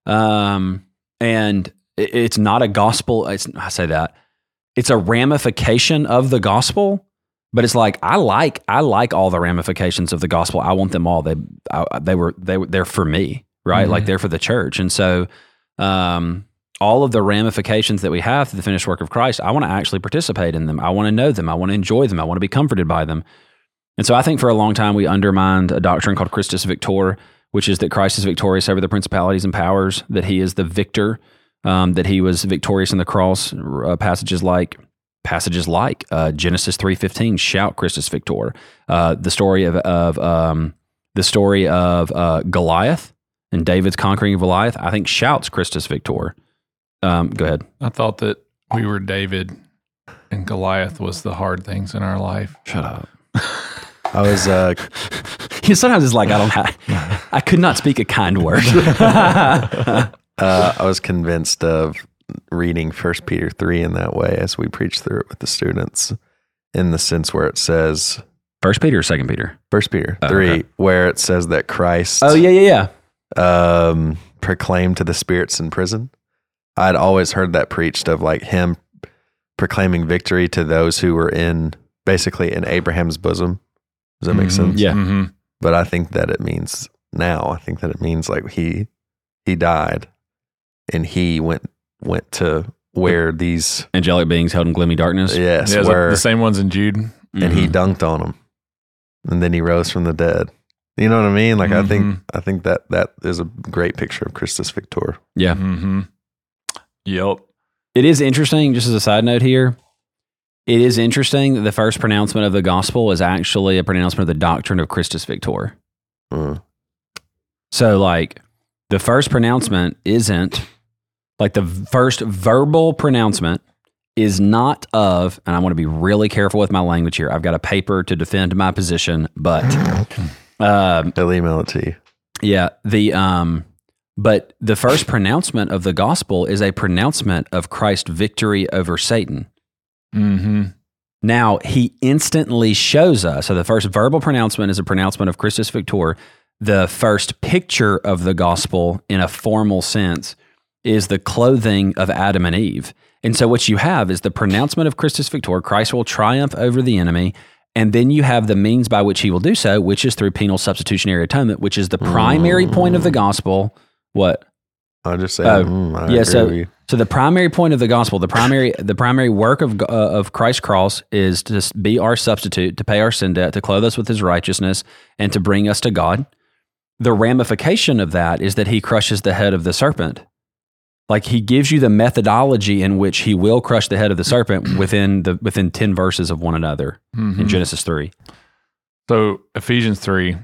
Um, and it, it's not a gospel. It's, I say that it's a ramification of the gospel, but it's like, I like, I like all the ramifications of the gospel. I want them all. They, I, they were, they were, they're for me, right? Mm-hmm. Like they're for the church. And so, um, all of the ramifications that we have through the finished work of Christ, I want to actually participate in them. I want to know them. I want to enjoy them. I want to be comforted by them. And so I think for a long time we undermined a doctrine called Christus Victor, which is that Christ is victorious over the principalities and powers, that he is the victor, um, that he was victorious in the cross. Uh, passages like passages like uh, Genesis three fifteen, shout Christus Victor. Uh, the story of of um, the story of uh, Goliath and David's conquering of Goliath, I think shouts Christus Victor. Um, go ahead. I thought that we were David and Goliath was the hard things in our life. Shut up. I was uh, You know, sometimes it's like I don't have, I could not speak a kind word. uh, I was convinced of reading First Peter three in that way as we preach through it with the students, in the sense where it says First Peter or Second Peter? First Peter Oh, three, okay. where it says that Christ Oh yeah, yeah, yeah. um, proclaimed to the spirits in prison. I'd always heard that preached of like him proclaiming victory to those who were in basically in Abraham's bosom. Does that make Mhm. sense? Yeah. Mhm. But I think that it means now. I think that it means like he he died, and he went went to where these Angelic beings held in gloomy darkness. yes Yeah, is it where the same ones in Jude. and he Mhm. dunked on them, and then he rose from the dead. You know what I mean? Like I think Mhm. I think that that is a great picture of Christus Victor. Yeah. Mm-hmm. Yep. It is interesting, just as a side note here, it is interesting that the first pronouncement of the gospel is actually a pronouncement of the doctrine of Christus Victor. Mm. So, like, the first pronouncement isn't, like, the first verbal pronouncement is not of, and I want to be really careful with my language here. I've got a paper to defend my position, but, um, He'll email it to you. yeah, the, um, but the first pronouncement of the gospel is a pronouncement of Christ's victory over Satan. Mm-hmm. Now, he instantly shows us. So the first verbal pronouncement is a pronouncement of Christus Victor. The first picture of the gospel in a formal sense is the clothing of Adam and Eve. And so what you have is the pronouncement of Christus Victor. Christ will triumph over the enemy. And then you have the means by which he will do so, which is through penal substitutionary atonement, which is the primary point of the gospel. What? I'll just say, Oh, mm, I yeah, agree so- with you. So the primary point of the gospel, the primary the primary work of uh, of Christ's cross is to be our substitute, to pay our sin debt, to clothe us with his righteousness, and to bring us to God. The ramification of that is that he crushes the head of the serpent. Like he gives you the methodology in which he will crush the head of the serpent within the within ten verses of one another Mhm. in Genesis three. So Ephesians three,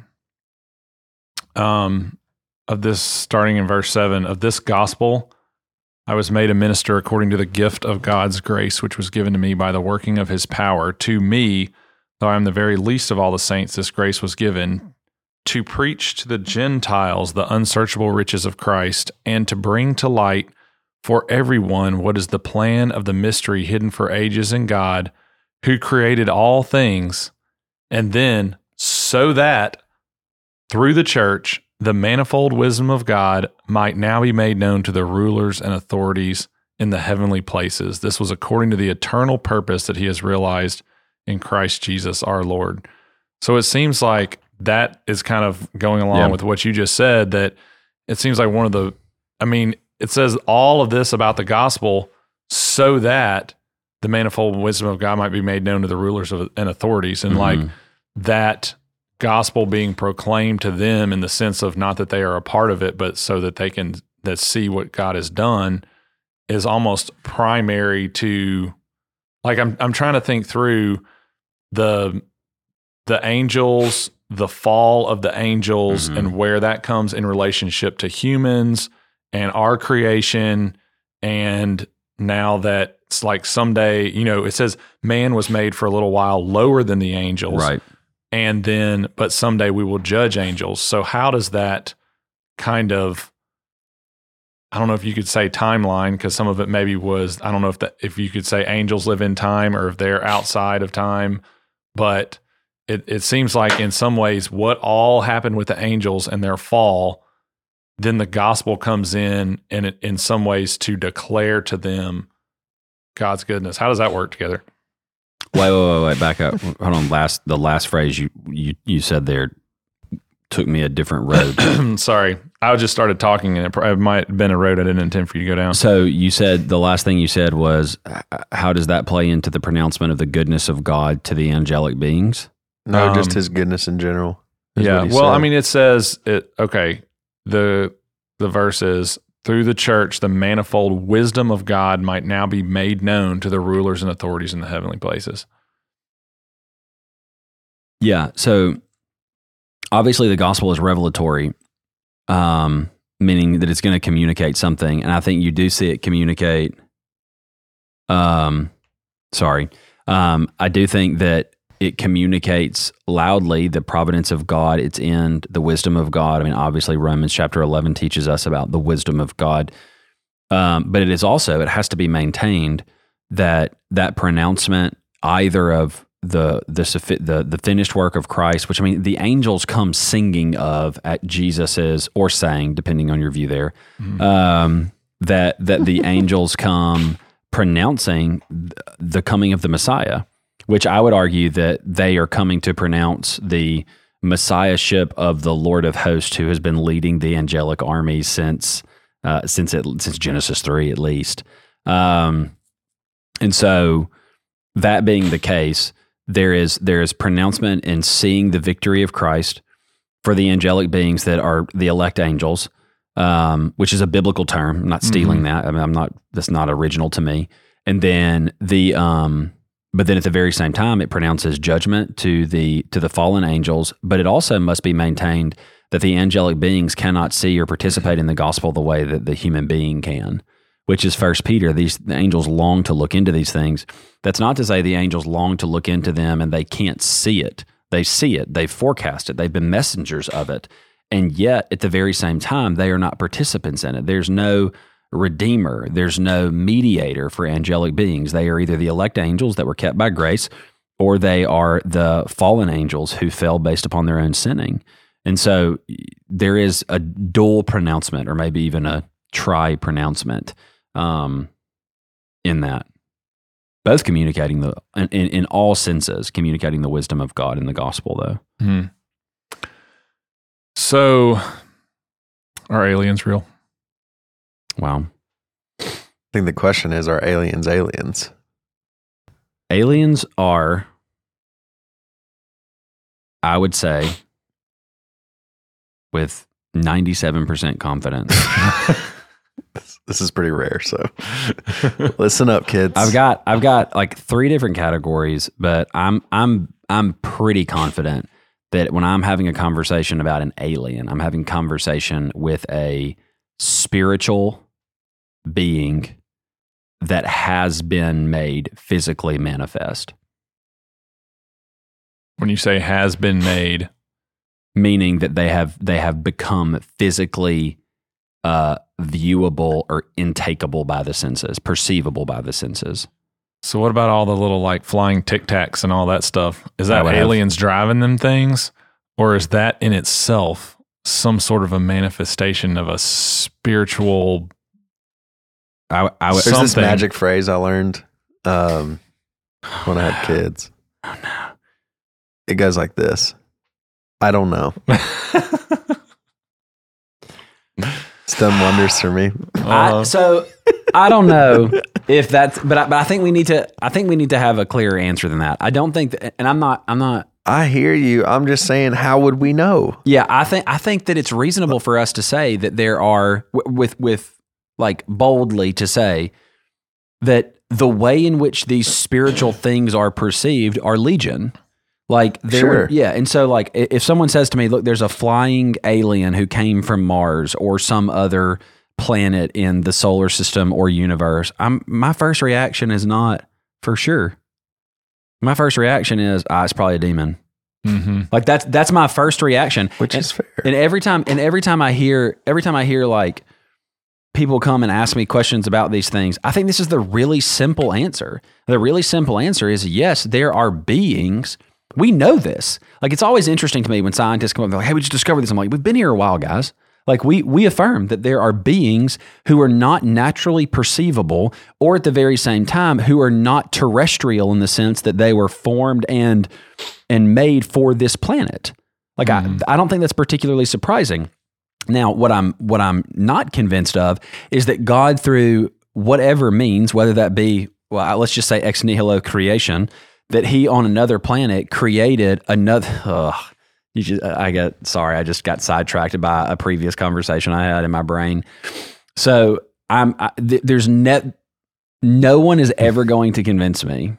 um, of this starting in verse seven, of this gospel, I was made a minister according to the gift of God's grace, which was given to me by the working of his power. To me, though I am the very least of all the saints, this grace was given to preach to the Gentiles the unsearchable riches of Christ, and to bring to light for everyone what is the plan of the mystery hidden for ages in God, who created all things, and then so that through the church the manifold wisdom of God might now be made known to the rulers and authorities in the heavenly places. This was according to the eternal purpose that he has realized in Christ Jesus our Lord. So it seems like that is kind of going along Yeah. with what you just said, that it seems like one of the, I mean, it says all of this about the gospel so that the manifold wisdom of God might be made known to the rulers of, and authorities. And Mhm. like that gospel being proclaimed to them in the sense of not that they are a part of it, but so that they can that see what God has done is almost primary to, like, I'm I'm trying to think through the the angels, the fall of the angels, Mhm. and where that comes in relationship to humans and our creation. And now that it's like someday, you know, it says man was made for a little while lower than the angels. Right. And then, but someday we will judge angels. So how does that kind of, I don't know if you could say timeline, because some of it maybe was, I don't know if that, if you could say angels live in time or if they're outside of time, but it, it seems like in some ways what all happened with the angels and their fall, then the gospel comes in and it, in some ways to declare to them God's goodness. How does that work together? Wait, wait, wait, wait, back up. Hold on. Last, the last phrase you, you, you said there took me a different road. Sorry. I just started talking and it, it might have been a road I didn't intend for you to go down. So you said, the last thing you said was, h- how does that play into the pronouncement of the goodness of God to the angelic beings? No, just Um, his goodness in general. is Yeah. what he Well, I said. mean, it says it, okay. The, the verse is, through the church, the manifold wisdom of God might now be made known to the rulers and authorities in the heavenly places. Yeah. So obviously the gospel is revelatory, um, meaning that it's going to communicate something. And I think you do see it communicate. Um, sorry. Um, I do think that it communicates loudly the providence of God. It's in the wisdom of God. I mean, obviously Romans chapter eleven teaches us about the wisdom of God. Um, but it is also, it has to be maintained that that pronouncement either of the the suffi- the the finished work of Christ, which I mean, the angels come singing of at Jesus's, or sang, depending on your view there, um, that that the angels come pronouncing th- the coming of the Messiah, which I would argue that they are coming to pronounce the messiahship of the Lord of hosts, who has been leading the angelic armies since uh, since it since Genesis three at least, um, and so that being the case, there is there is pronouncement in seeing the victory of Christ for the angelic beings that are the elect angels, um, which is a biblical term. I'm not stealing Mhm. that. I mean, I'm not. That's not original to me. And then the, um, but then at the very same time, it pronounces judgment to the to the fallen angels. But it also must be maintained that the angelic beings cannot see or participate in the gospel the way that the human being can, which is First Peter. These the angels long to look into these things. That's not to say the angels long to look into them and they can't see it. They see it. They forecast it. They've been messengers of it. And yet, at the very same time, they are not participants in it. There's no redeemer. There's no mediator for angelic beings. They are either the elect angels that were kept by grace, or they are the fallen angels who fell based upon their own sinning. And so there is a dual pronouncement, or maybe even a tri-pronouncement um, in that. Both communicating the, in, in all senses, communicating the wisdom of God in the gospel, though. Hmm. So, are aliens real? Wow. I think the question is, are aliens aliens? Aliens are, I would say, with ninety-seven percent confidence. This, this is pretty rare, so listen up, kids. I've got I've got like three different categories, but I'm I'm I'm pretty confident that when I'm having a conversation about an alien, I'm having conversation with a spiritual being that has been made physically manifest. When you say has been made, meaning that they have they have become physically uh, viewable or intakeable by the senses, perceivable by the senses. so what about all the little like flying tic tacs and all that stuff? Is I that would have- aliens driving them things, or is that in itself some sort of a manifestation of a spiritual? I, I would, There's this Something. magic phrase I learned um, when I had kids. oh no. It goes like this. I don't know. It's done wonders for me. Uh, I, so I don't know if that's, but I, but I think we need to. I think we need to have a clearer answer than that. I don't think, that, and I'm not. I'm not. I hear you. I'm just saying, how would we know? Yeah, I think I think that it's reasonable for us to say that there are w- with with like boldly to say that the way in which these spiritual things are perceived are legion. Like there, Sure. would- yeah, and so like i- if someone says to me, "Look, there's a flying alien who came from Mars or some other planet in the solar system or universe," I'm my first reaction is not for sure. My first reaction is, "Ah, it's probably a demon." mhm. Like that's that's my first reaction, Which and, is fair. And every time, and every time I hear, every time I hear like people come and ask me questions about these things, I think this is the really simple answer. The really simple answer is yes, there are beings. We know this. Like it's always interesting to me when scientists come up and they're like, "Hey, we just discovered this." I'm like, "We've been here a while, guys." Like we we affirm that there are beings who are not naturally perceivable, or at the very same time, who are not terrestrial in the sense that they were formed and and made for this planet. Like I I don't think that's particularly surprising. Now, what I'm what I'm not convinced of is that God, through whatever means, whether that be, well, let's just say ex nihilo creation, that he on another planet created another. Ugh, you just, I got sorry, I just got sidetracked by a previous conversation I had in my brain. So I'm I, th- there's ne- no one is ever going to convince me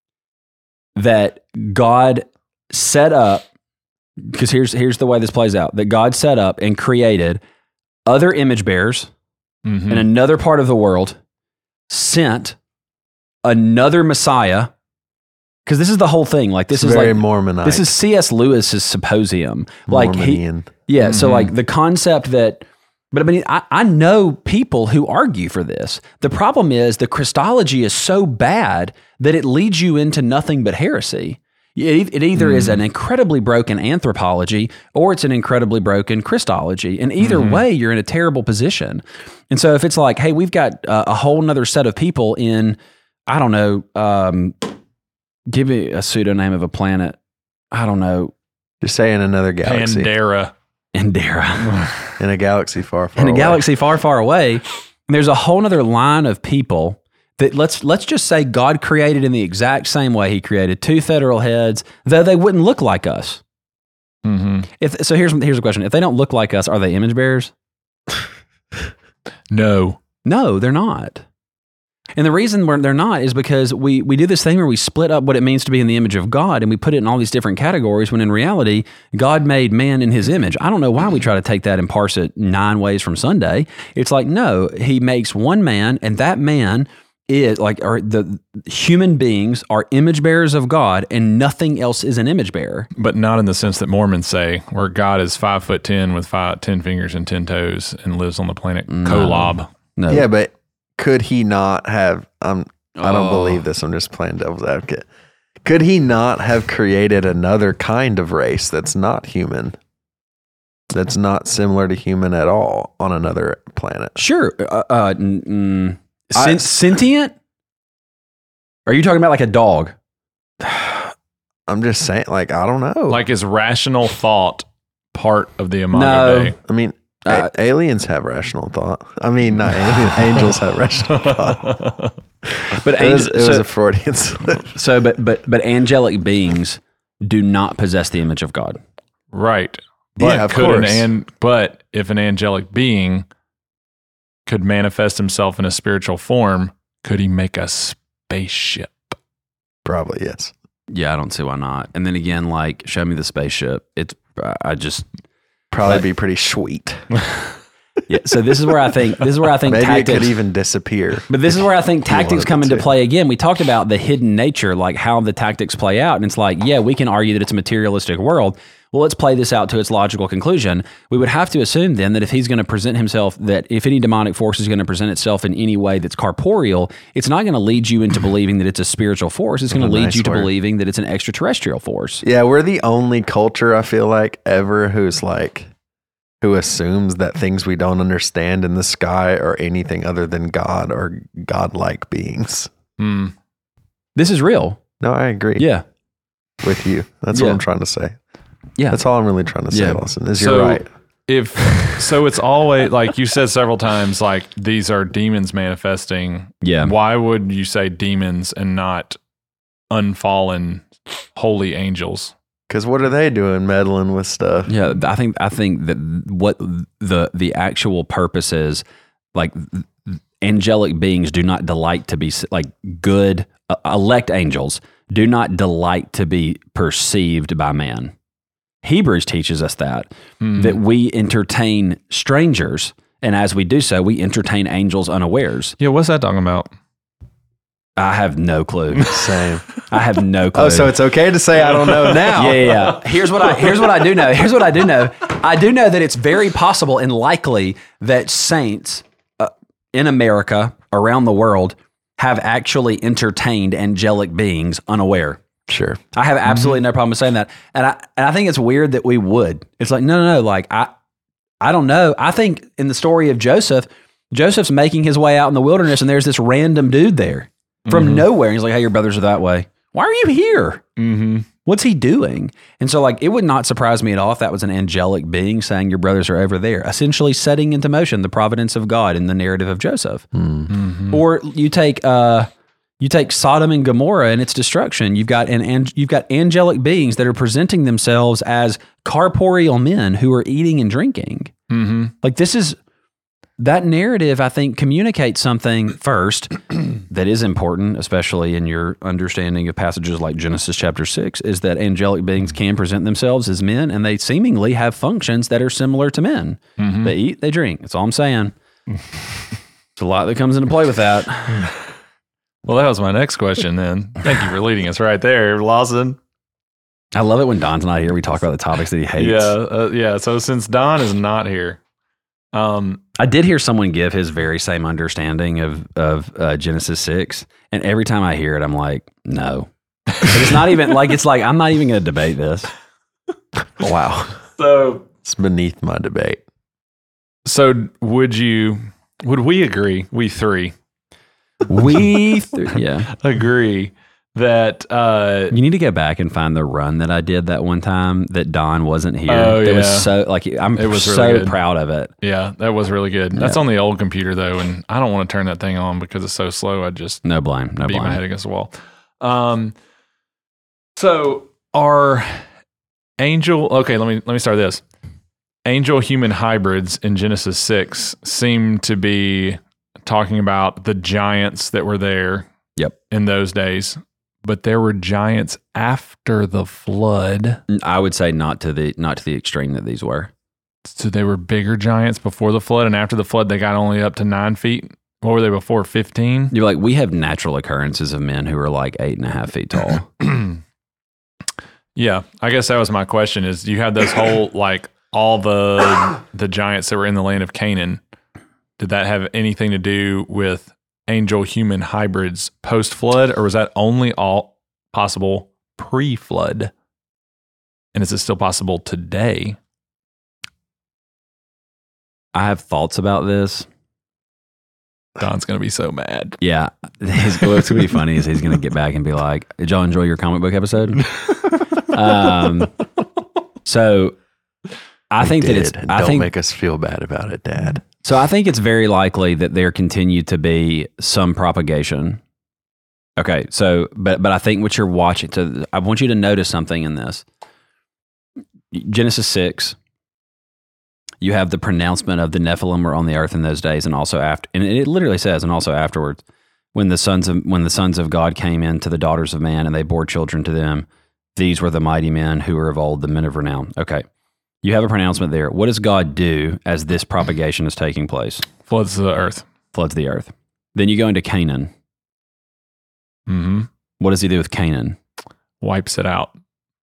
that God set up, because here's here's the way this plays out, that God set up and created other image bearers Mhm. in another part of the world, sent another Messiah, because this is the whole thing. Like this It's is very like Mormonite. this is C S Lewis's symposium. Like he, Mormonian. yeah. So Mhm. like the concept that, but I mean, I, I know people who argue for this. The problem is the Christology is so bad that it leads you into nothing but heresy. It, it either is an incredibly broken anthropology or it's an incredibly broken Christology. And either way, you're in a terrible position. And so if it's like, hey, we've got a, a whole nother set of people in, I don't know, um, give me a pseudonym of a planet. I don't know, Just say in another galaxy. Pandera. Endera. In a galaxy far, far in a away. galaxy far, far away. There's a whole nother line of people that let's let's just say God created in the exact same way He created two federal heads, though they wouldn't look like us. hmm If so, here's here's a question: if they don't look like us, are they image bearers? No. No, they're not. And the reason we're, they're not is because we we do this thing where we split up what it means to be in the image of God, and we put it in all these different categories. When in reality, God made man in His image. I don't know why we try to take that and parse it nine ways from Sunday. It's like no, He makes one man, and that man is like, or the human beings are image bearers of God, and nothing else is an image bearer. But not in the sense that Mormons say, where God is five foot ten with five, ten fingers and ten toes and lives on the planet Kolob. No, Yeah, but could he not have? Um, I don't Oh. believe this. I'm just playing devil's advocate. Could he not have created another kind of race that's not human? That's not similar to human at all on another planet. sure. Uh, uh, n- mm, I- sen- sentient? Are you talking about like a dog? I'm just saying, like, I don't know. Like, is rational thought part of the Imago No. Dei? I mean, Uh, a- aliens have rational thought. I mean, not aliens, angels have rational thought. But It was, angel- it was so, a Freudian slip. so, but but but angelic beings do not possess the image of God. Right. But Yeah, of could an course. an, but if an angelic being could manifest himself in a spiritual form, could he make a spaceship? Probably, yes. Yeah, I don't see why not. And then again, like, show me the spaceship. It's I just Probably But- be pretty sweet. Yeah, so this is where I think this is where I think Maybe tactics, it could even disappear. but this is where I think tactics wanted come it into to. play again. We talked about the hidden nature, like how the tactics play out, and it's like, yeah, we can argue that it's a materialistic world. Well, let's play this out to its logical conclusion. We would have to assume then that if he's going to present himself, that if any demonic force is going to present itself in any way that's corporeal, it's not going to lead you into believing that it's a spiritual force. It's going to a lead nice you to word. believing that it's an extraterrestrial force. Yeah, we're the only culture I feel like ever who's like who assumes that things we don't understand in the sky are anything other than God or godlike beings. Hmm. This is real. No, I agree Yeah. with you. That's Yeah. what I'm trying to say. Yeah. That's all I'm really trying to say, Yeah. Lawson, is So- you're right. If so, it's always like you said several times. Like these are demons manifesting. Yeah. Why would you say demons and not unfallen holy angels? Because what are they doing meddling with stuff? Yeah, I think I think that what the the actual purpose is, like angelic beings do not delight to be like good uh, elect angels do not delight to be perceived by man. Hebrews teaches us that Hmm. that we entertain strangers, and as we do so, we entertain angels unawares. Yeah, what's that talking about? I have no clue. Same. I have no clue. Oh, so it's okay to say I don't know now. Yeah, yeah, yeah. Here's what I here's what I do know. Here's what I do know. I do know that it's very possible and likely that saints uh, in America, around the world, have actually entertained angelic beings unaware. Sure. I have absolutely no problem with saying that, and I and I think it's weird that we would. It's like no, no, no. Like I, I don't know. I think in the story of Joseph, Joseph's making his way out in the wilderness, and there's this random dude there from nowhere. And he's like, "Hey, your brothers are that way. Why are you here? Mm-hmm. What's he doing?" And so, like, it would not surprise me at all if that was an angelic being saying, "Your brothers are over there," essentially setting into motion the providence of God in the narrative of Joseph. Mm-hmm. Or you take. Uh, You take Sodom and Gomorrah and its destruction. You've got an, an you've got angelic beings that are presenting themselves as corporeal men who are eating and drinking. Mm-hmm. Like this is that narrative. I think communicates something first that is important, especially in your understanding of passages like Genesis chapter six. Is that angelic beings can present themselves as men, and they seemingly have functions that are similar to men. Mm-hmm. They eat, they drink. That's all I'm saying. It's a lot that comes into play with that. Well, that was my next question then. Thank you for leading us right there, Lawson. I love it when Don's not here. We talk about the topics that he hates. Yeah, uh, yeah. So since Don is not here, um, I did hear someone give his very same understanding of of uh, Genesis six, and every time I hear it, I'm like, no. But it's not even like it's like I'm not even going to debate this. Wow. so It's beneath my debate. so would you? Would we agree? We three We, th- yeah. agree that uh, You need to go back and find the run that I did that one time that Don wasn't here. Oh, It yeah. was so like I'm It was so really good. proud of it. yeah, that was really good. That's Yeah. on the old computer though, and I don't want to turn that thing on because it's so slow. I just No blame. No beat my head blame. against the wall. Um, so are angel? Okay, let me let me start this. Angel human hybrids in Genesis six seem to be talking about the giants that were there. Yep. In those days, but there were giants after the flood. I would say not to the not to the extreme that these were. So they were bigger giants before the flood, and after the flood, they got only up to nine feet. What were they before? Fifteen. You're like, we have natural occurrences of men who are like eight and a half feet tall. Yeah, I guess that was my question. Is you had this whole like all the the giants that were in the land of Canaan? Did that have anything to do with angel human hybrids post flood, or was that only all possible pre flood? And is it still possible today? I have thoughts about this. Don's gonna be so mad. Yeah, he's, what's gonna be funny is he's gonna get back and be like, "Did y'all enjoy your comic book episode?" um, so I think that it's. Did. I Don't think make us feel bad about it, Dad. so. I think it's very likely that there continued to be some propagation. Okay, so but but I think what you're watching. To I want you to notice something in this. Genesis six. You have the pronouncement of the Nephilim were on the earth in those days, and also after, and it literally says, and also afterwards, when the sons of when the sons of God came in to the daughters of man, and they bore children to them, these were the mighty men who were of old, the men of renown. Okay, You have a pronouncement there. What does God do as this propagation is taking place? Floods the earth. Floods the earth. Then you go into Canaan. Mm-hmm. What does he do with Canaan? Wipes it out.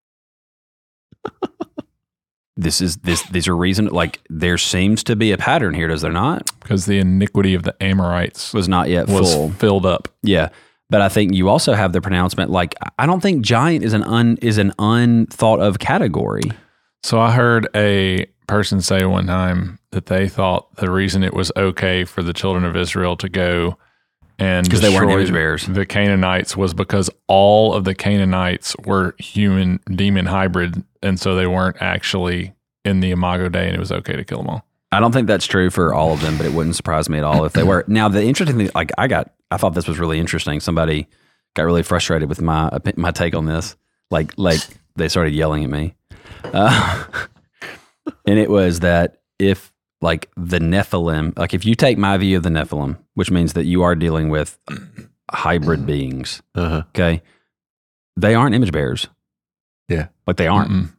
This is this. These are reason. Like there seems to be a pattern here, does there not? Because the iniquity of the Amorites Was not yet was full. filled up. Yeah, but I think you also have the pronouncement. Like I don't think giant is an un is an unthought of category. So I heard a person say one time that they thought the reason it was okay for the children of Israel to go and Because they weren't destroy image bearers. the Canaanites was because all of the Canaanites were human demon hybrid, and so they weren't actually in the Imago Dei, and it was okay to kill them all. I don't think that's true for all of them, but it wouldn't surprise me at all if they were. Now, the interesting thing, like I got, I thought this was really interesting. Somebody got really frustrated with my opi- my take on this. Like, like they started yelling at me, uh, and it was that if like the Nephilim, like if you take my view of the Nephilim, which means that you are dealing with hybrid beings, Uh-huh. okay, they aren't image bearers. Yeah. Like they aren't. Mm-mm.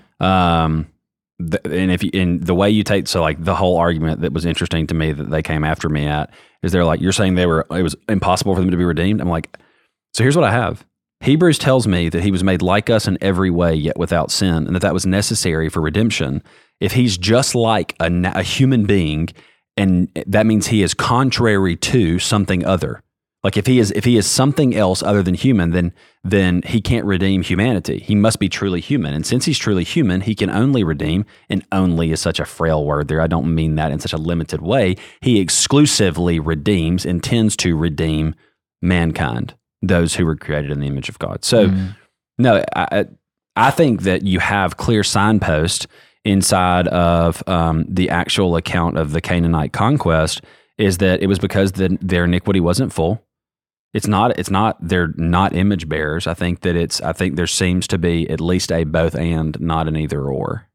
Um, the, and if you, in the way you take, so like the whole argument that was interesting to me that they came after me at is they're like, you're saying they were, it was impossible for them to be redeemed. I'm like, so here's what I have. Hebrews tells me that he was made like us in every way, yet without sin, and that that was necessary for redemption. If he's just like a, na- a human being, and that means he is contrary to something other. Like if he is if he is something else other than human, then then he can't redeem humanity. He must be truly human. And since he's truly human, he can only redeem, and only is such a frail word there. I don't mean that in such a limited way. He exclusively redeems, intends to redeem mankind, those who were created in the image of God. So Mm. no, I I think that you have clear signposts inside of um, the actual account of the Canaanite conquest is that it was because the, their iniquity wasn't full. It's not. It's not. They're not image bearers. I think that it's. I think there seems to be at least a both and, not an either or.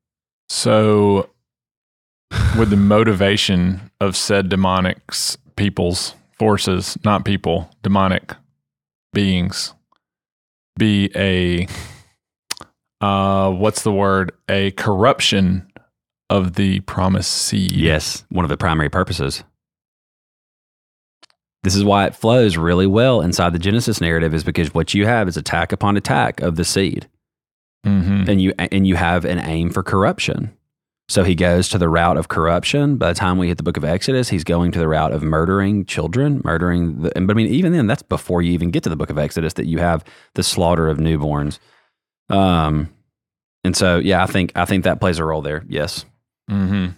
So, would the motivation of said demonic people's forces, not people, demonic beings, be a uh, what's the word? A corruption of the promised seed? Yes, one of the primary purposes. This is why it flows really well inside the Genesis narrative, is because what you have is attack upon attack of the seed, Mm-hmm. and you and you have an aim for corruption. So he goes to the route of corruption. By the time we hit the book of Exodus, he's going to the route of murdering children, murdering the. But I mean, even then, that's before you even get to the book of Exodus that you have the slaughter of newborns. Um, and so yeah, I think I think that plays a role there. Yes, Mm-hmm.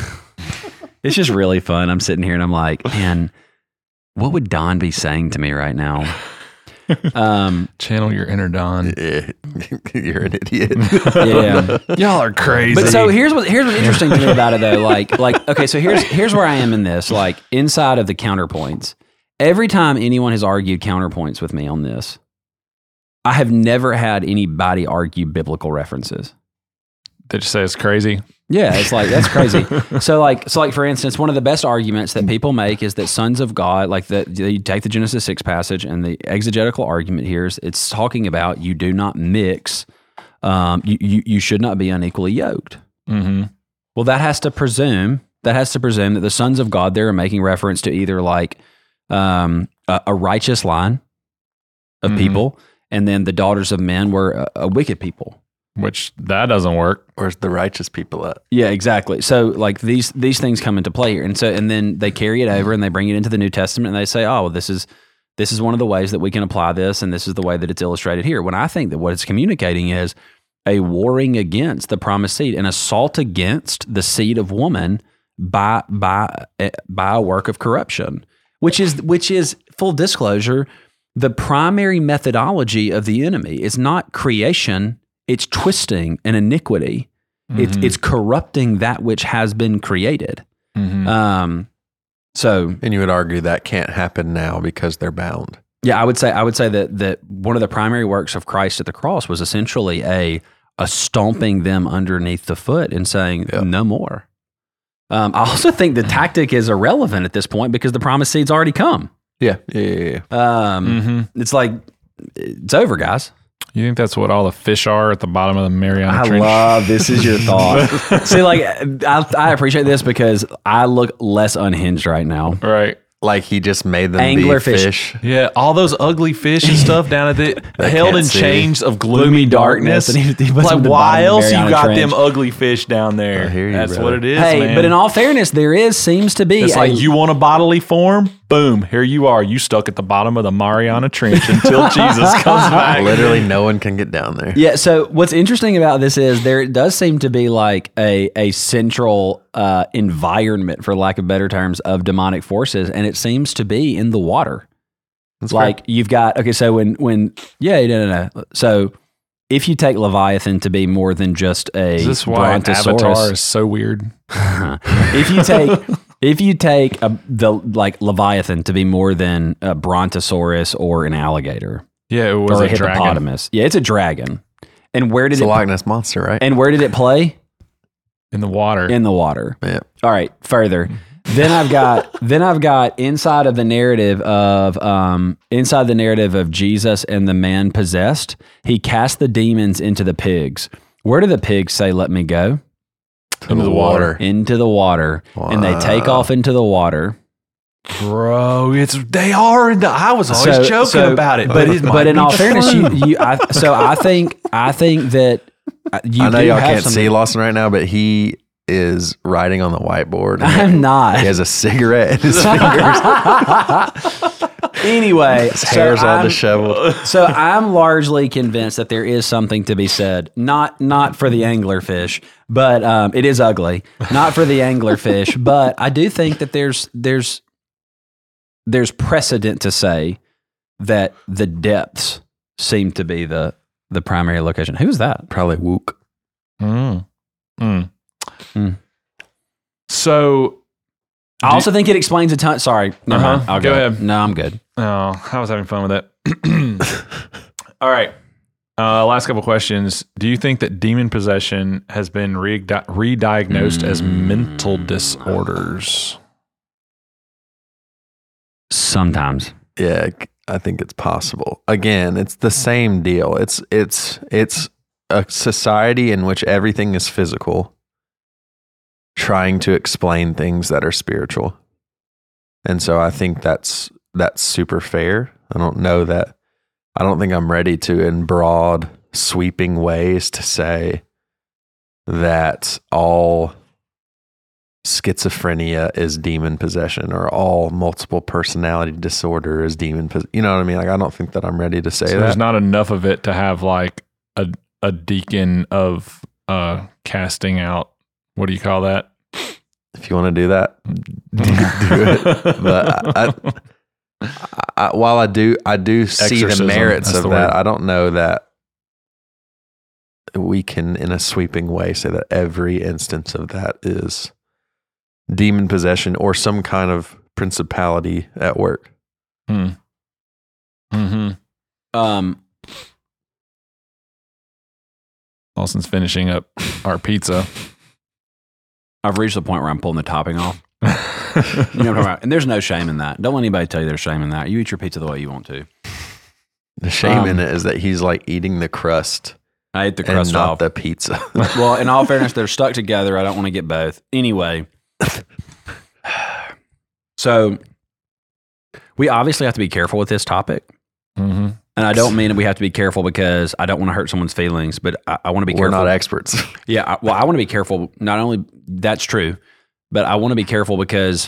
it's just really fun. I'm sitting here and I'm like, man, what would Don be saying to me right now? Um, Channel your inner Don. Yeah. You're an idiot. yeah. Y'all are crazy. But so here's what here's what's interesting to me about it though. Like like okay, so here's here's where I am in this. Like inside of the counterpoints, every time anyone has argued counterpoints with me on this, I have never had anybody argue biblical references. They just say it's crazy. Yeah, it's like that's crazy. so like so like for instance, one of the best arguments that people make is that sons of God, like the you take the Genesis six passage, and the exegetical argument here is it's talking about you do not mix, um, you, you you should not be unequally yoked. Mm-hmm. Well, that has to presume that has to presume that the sons of God there are making reference to either like um, a, a righteous line of Mhm. people, and then the daughters of men were a, a wicked people. Which that doesn't work. Where's the righteous people at? Yeah, exactly. So like these these things come into play here, and so and then they carry it over and they bring it into the New Testament, and they say, oh, well, this is this is one of the ways that we can apply this, and this is the way that it's illustrated here. When I think that what it's communicating is a warring against the promised seed, an assault against the seed of woman by by by a work of corruption, which is which is full disclosure, the primary methodology of the enemy is not creation. It's twisting and iniquity. It's Mhm. it's corrupting that which has been created. Mhm. Um, so And you would argue that can't happen now because they're bound. yeah, I would say I would say that that one of the primary works of Christ at the cross was essentially a a stomping them underneath the foot and saying Yep. no more. Um, I also think the tactic is irrelevant at this point because the promised seed's already come. Yeah. Yeah. Yeah. yeah. Um, Mhm. It's like it's over, guys. You think that's what all the fish are at the bottom of the Mariana I Trench? love this is your thought. See, like I, I appreciate this because I look less unhinged right now. Right. Like he just made them Anglerfish. be fish. Yeah, all those ugly fish and stuff down at the held can't in see. chains of gloomy, Gloomy darkness. darkness, and he- he puts them like, at the why bottom of else you Mariana got Trench. them ugly fish down there? I hear you, That's brother. what it is, Hey, man. but in all fairness, there is seems to be it's a- like you want a bodily form? Boom, here you are. You stuck at the bottom of the Mariana Trench until Jesus comes back. Literally, no one can get down there. Yeah. So what's interesting about this is there does seem to be like a a central uh, environment, for lack of better terms, of demonic forces, and it seems to be in the water. That's Like fair. you've got okay. So when when yeah no no no. So if you take Leviathan to be more than just a Is this why brontosaurus, Avatar is so weird? if you take if you take a, the like Leviathan to be more than a brontosaurus or an alligator Yeah, it was or a, a dragon. hippopotamus, yeah, it's a dragon. And where did It's a it Loch Ness monster, right? and where did it play? In the water. In the water. Yeah. All right, further. Then I've got then I've got inside of the narrative of um inside the narrative of Jesus and the man possessed, he cast the demons into the pigs. Where do the pigs say let me go? Into the water. Into the water. And they take Wow. off into the water. Bro, it's they are in the I was always So- joking so- about it, But but it might but in be all fairness, true. you, you I, so I think I think that uh, you I know do y'all have can't some- see Lawson right now, but he is writing on the whiteboard. I'm not. He has a cigarette in his fingers. Anyway, His hair's so all I'm- disheveled. So I'm largely convinced that there is something to be said, not not for the anglerfish, but um, it is ugly. Not for the anglerfish, but I do think that there's there's there's precedent to say that the depths seem to be the the primary location. Who's that? Probably Wook. Mm. Mm. Mm. So, I also think it explains a ton. Sorry, never Uh-huh. mind. I'll Go go. ahead. No, I'm good. oh, I was having fun with it. All right. Uh, last couple questions. Do you think that demon possession has been re- re-diagnosed as mental disorders? Sometimes. Yeah, I think it's possible. Again, it's the same deal. It's it's it's a society in which everything is physical, trying to explain things that are spiritual. And so I think that's that's super fair. I don't know that I don't think I'm ready to in broad sweeping ways to say that all schizophrenia is demon possession or all multiple personality disorder is demon possession. You know what I mean? Like, I don't think that I'm ready to say So that. there's not enough of it to have like a a deacon of uh, casting out. What do you call that? If you want to do that, do it. But I, I, I, while I do, I do see the Exorcism, merits that's of the that. word. I don't know that we can, in a sweeping way, say that every instance of that is demon possession or some kind of principality at work. Hmm. Mm-hmm. Um, Austin's finishing up our pizza. I've reached the point where I'm pulling the topping off. You know what I'm talking about? And there's no shame in that. Don't let anybody tell you there's shame in that. You eat your pizza the way you want to. The shame Um, in it is that he's like eating the crust I ate the and crust not off. the pizza. Well, in all fairness, they're stuck together. I don't want to get both. Anyway, so we obviously have to be careful with this topic. Mm-hmm. And I don't mean that we have to be careful because I don't want to hurt someone's feelings, but I, I want to be We're careful. not experts. Yeah, I, well, I want to be careful. Not only that's true, but I want to be careful because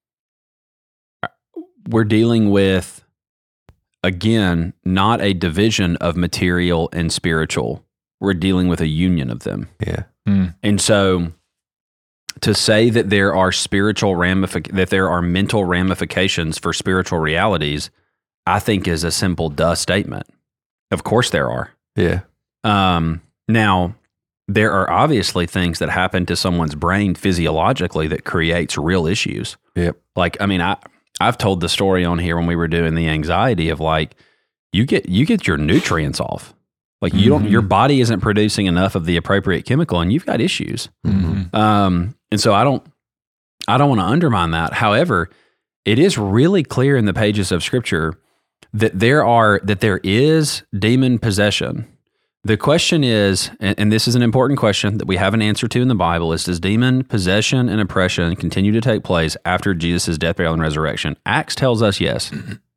we're dealing with, again, not a division of material and spiritual. We're dealing with a union of them. Yeah. And so to say that there are spiritual ramific- that there are mental ramifications for spiritual realities, I think is a simple duh statement. Of course there are. Yeah. Um, now, there are obviously things that happen to someone's brain physiologically that creates real issues. Yep. Like, I mean, I, I've told the story on here when we were doing the anxiety of like, you get, you get your nutrients off. Like you don't, Mhm. your body isn't producing enough of the appropriate chemical and you've got issues. Mm-hmm. Um, and so I don't, I don't want to undermine that. However, it is really clear in the pages of scripture that there are that there is demon possession. The question is, and, and this is an important question that we have an answer to in the Bible, is does demon possession and oppression continue to take place after Jesus' death, burial, and resurrection? Acts tells us yes.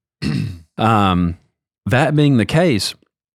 um, that being the case,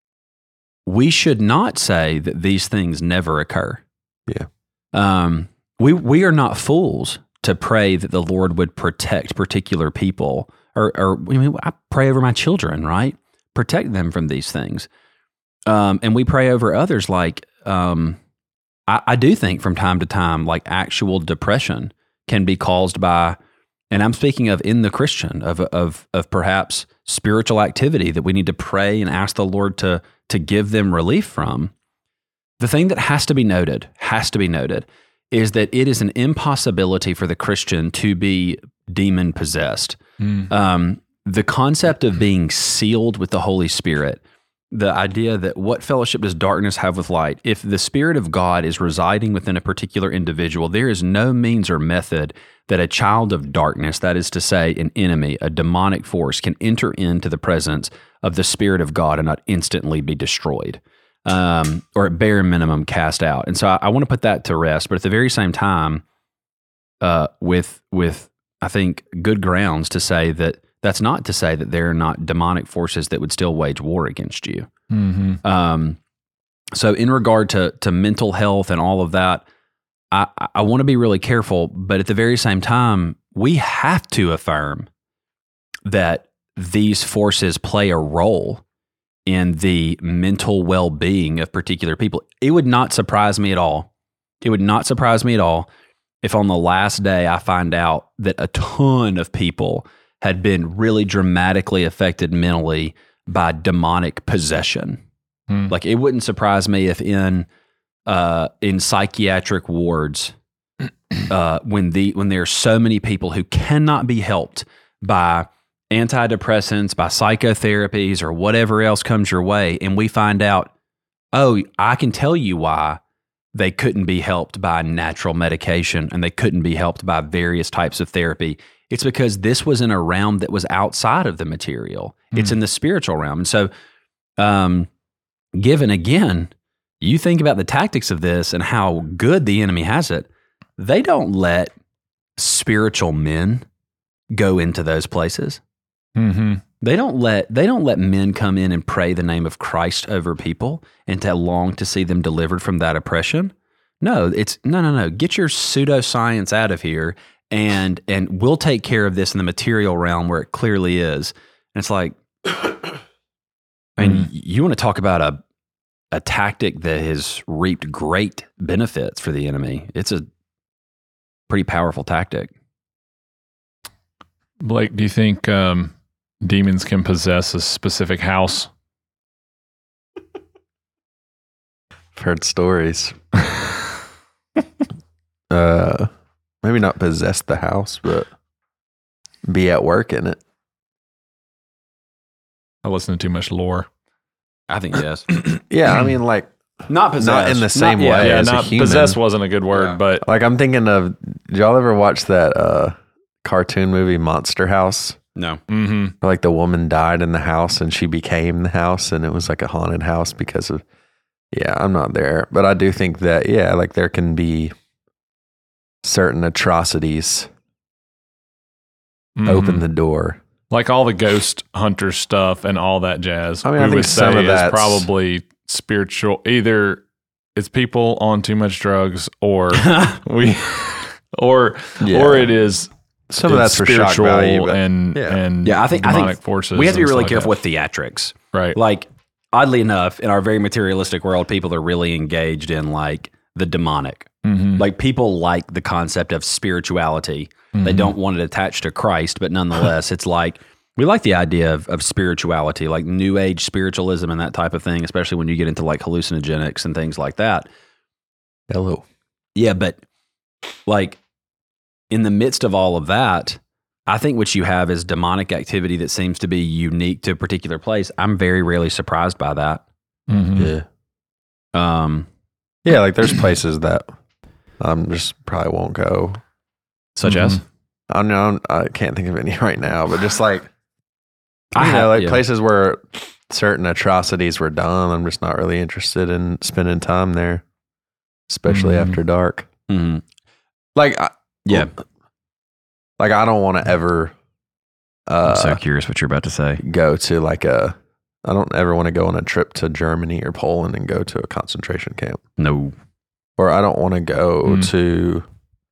we should not say that these things never occur. Yeah. Um, we we are not fools to pray that the Lord would protect particular people, or, or I mean, I pray over my children, right? Protect them from these things. Um, and we pray over others. Like, um, I, I do think from time to time, like actual depression can be caused by, and I'm speaking of in the Christian, of of of perhaps spiritual activity that we need to pray and ask the Lord to to give them relief from. The thing that has to be noted, has to be noted, is that it is an impossibility for the Christian to be demon possessed. Mm. Um, the concept of being sealed with the Holy Spirit, the idea that what fellowship does darkness have with light? If the Spirit of God is residing within a particular individual, there is no means or method that a child of darkness, that is to say, an enemy, a demonic force, can enter into the presence of the Spirit of God and not instantly be destroyed, um, or at bare minimum cast out. And so I, I want to put that to rest. But at the very same time, uh, with with I think good grounds to say that that's not to say that there are not demonic forces that would still wage war against you. Mm-hmm. Um, so in regard to to mental health and all of that, I, I want to be really careful, but at the very same time, we have to affirm that these forces play a role in the mental well-being of particular people. It would not surprise me at all. It would not surprise me at all if on the last day I find out that a ton of people had been really dramatically affected mentally by demonic possession. Hmm. Like, it wouldn't surprise me if in uh, in psychiatric wards, uh, when the when there are so many people who cannot be helped by antidepressants, by psychotherapies, or whatever else comes your way, and we find out, oh, I can tell you why they couldn't be helped by natural medication and they couldn't be helped by various types of therapy. It's because this was in a realm that was outside of the material. Mm. It's in the spiritual realm. And so, um, given again, you think about the tactics of this and how good the enemy has it, they don't let spiritual men go into those places. Mm-hmm. They don't let they don't let men come in and pray the name of Christ over people and to long to see them delivered from that oppression. No, it's no, no, no. Get your pseudoscience out of here. And and we'll take care of this in the material realm where it clearly is. And it's like, I mean, mm. you want to talk about a a tactic that has reaped great benefits for the enemy. It's a pretty powerful tactic. Blake, do you think um, demons can possess a specific house? I've heard stories. uh. Maybe not possess the house, but be at work in it. I listen to too much lore. I think yes. Yeah, I mean, like, not possess, not in the same not, way yeah, as not a human. Possess wasn't a good word, yeah. but like I'm thinking of. Did y'all ever watch that uh, cartoon movie Monster House? No. Mm-hmm. Where, like, the woman died in the house and she became the house, and it was like a haunted house because of. Yeah, I'm not there, but I do think that yeah, like there can be certain atrocities mm-hmm. open the door. Like all the ghost hunter stuff and all that jazz. I mean, we I think would some say of that is probably spiritual. Either it's people on too much drugs, or we, or yeah. or it is some of that's for shock spiritual value, but, and yeah. and yeah. I think demonic I think forces. We have to be really like careful that. with theatrics, right? Like, oddly enough, in our very materialistic world, people are really engaged in like the demonic. Mm-hmm. Like, people like the concept of spirituality. Mm-hmm. They don't want it attached to Christ, but nonetheless, it's like, we like the idea of, of spirituality, like New Age spiritualism and that type of thing, especially when you get into like hallucinogenics and things like that. Hello. Yeah, but like in the midst of all of that, I think what you have is demonic activity that seems to be unique to a particular place. I'm very rarely surprised by that. Mm-hmm. Yeah. Um. Yeah, like there's places that I'm just probably won't go. Such mm-hmm. as? I know I can't think of any right now, but just like I you know, have- like yeah. places where certain atrocities were done. I'm just not really interested in spending time there, especially Mhm. after dark. Mhm. Like, I, Yeah. like I don't want to ever I'm uh, so curious what you're about to say. go to like a. I don't ever want to go on a trip to Germany or Poland and go to a concentration camp, No. or I don't want to go Mm. to,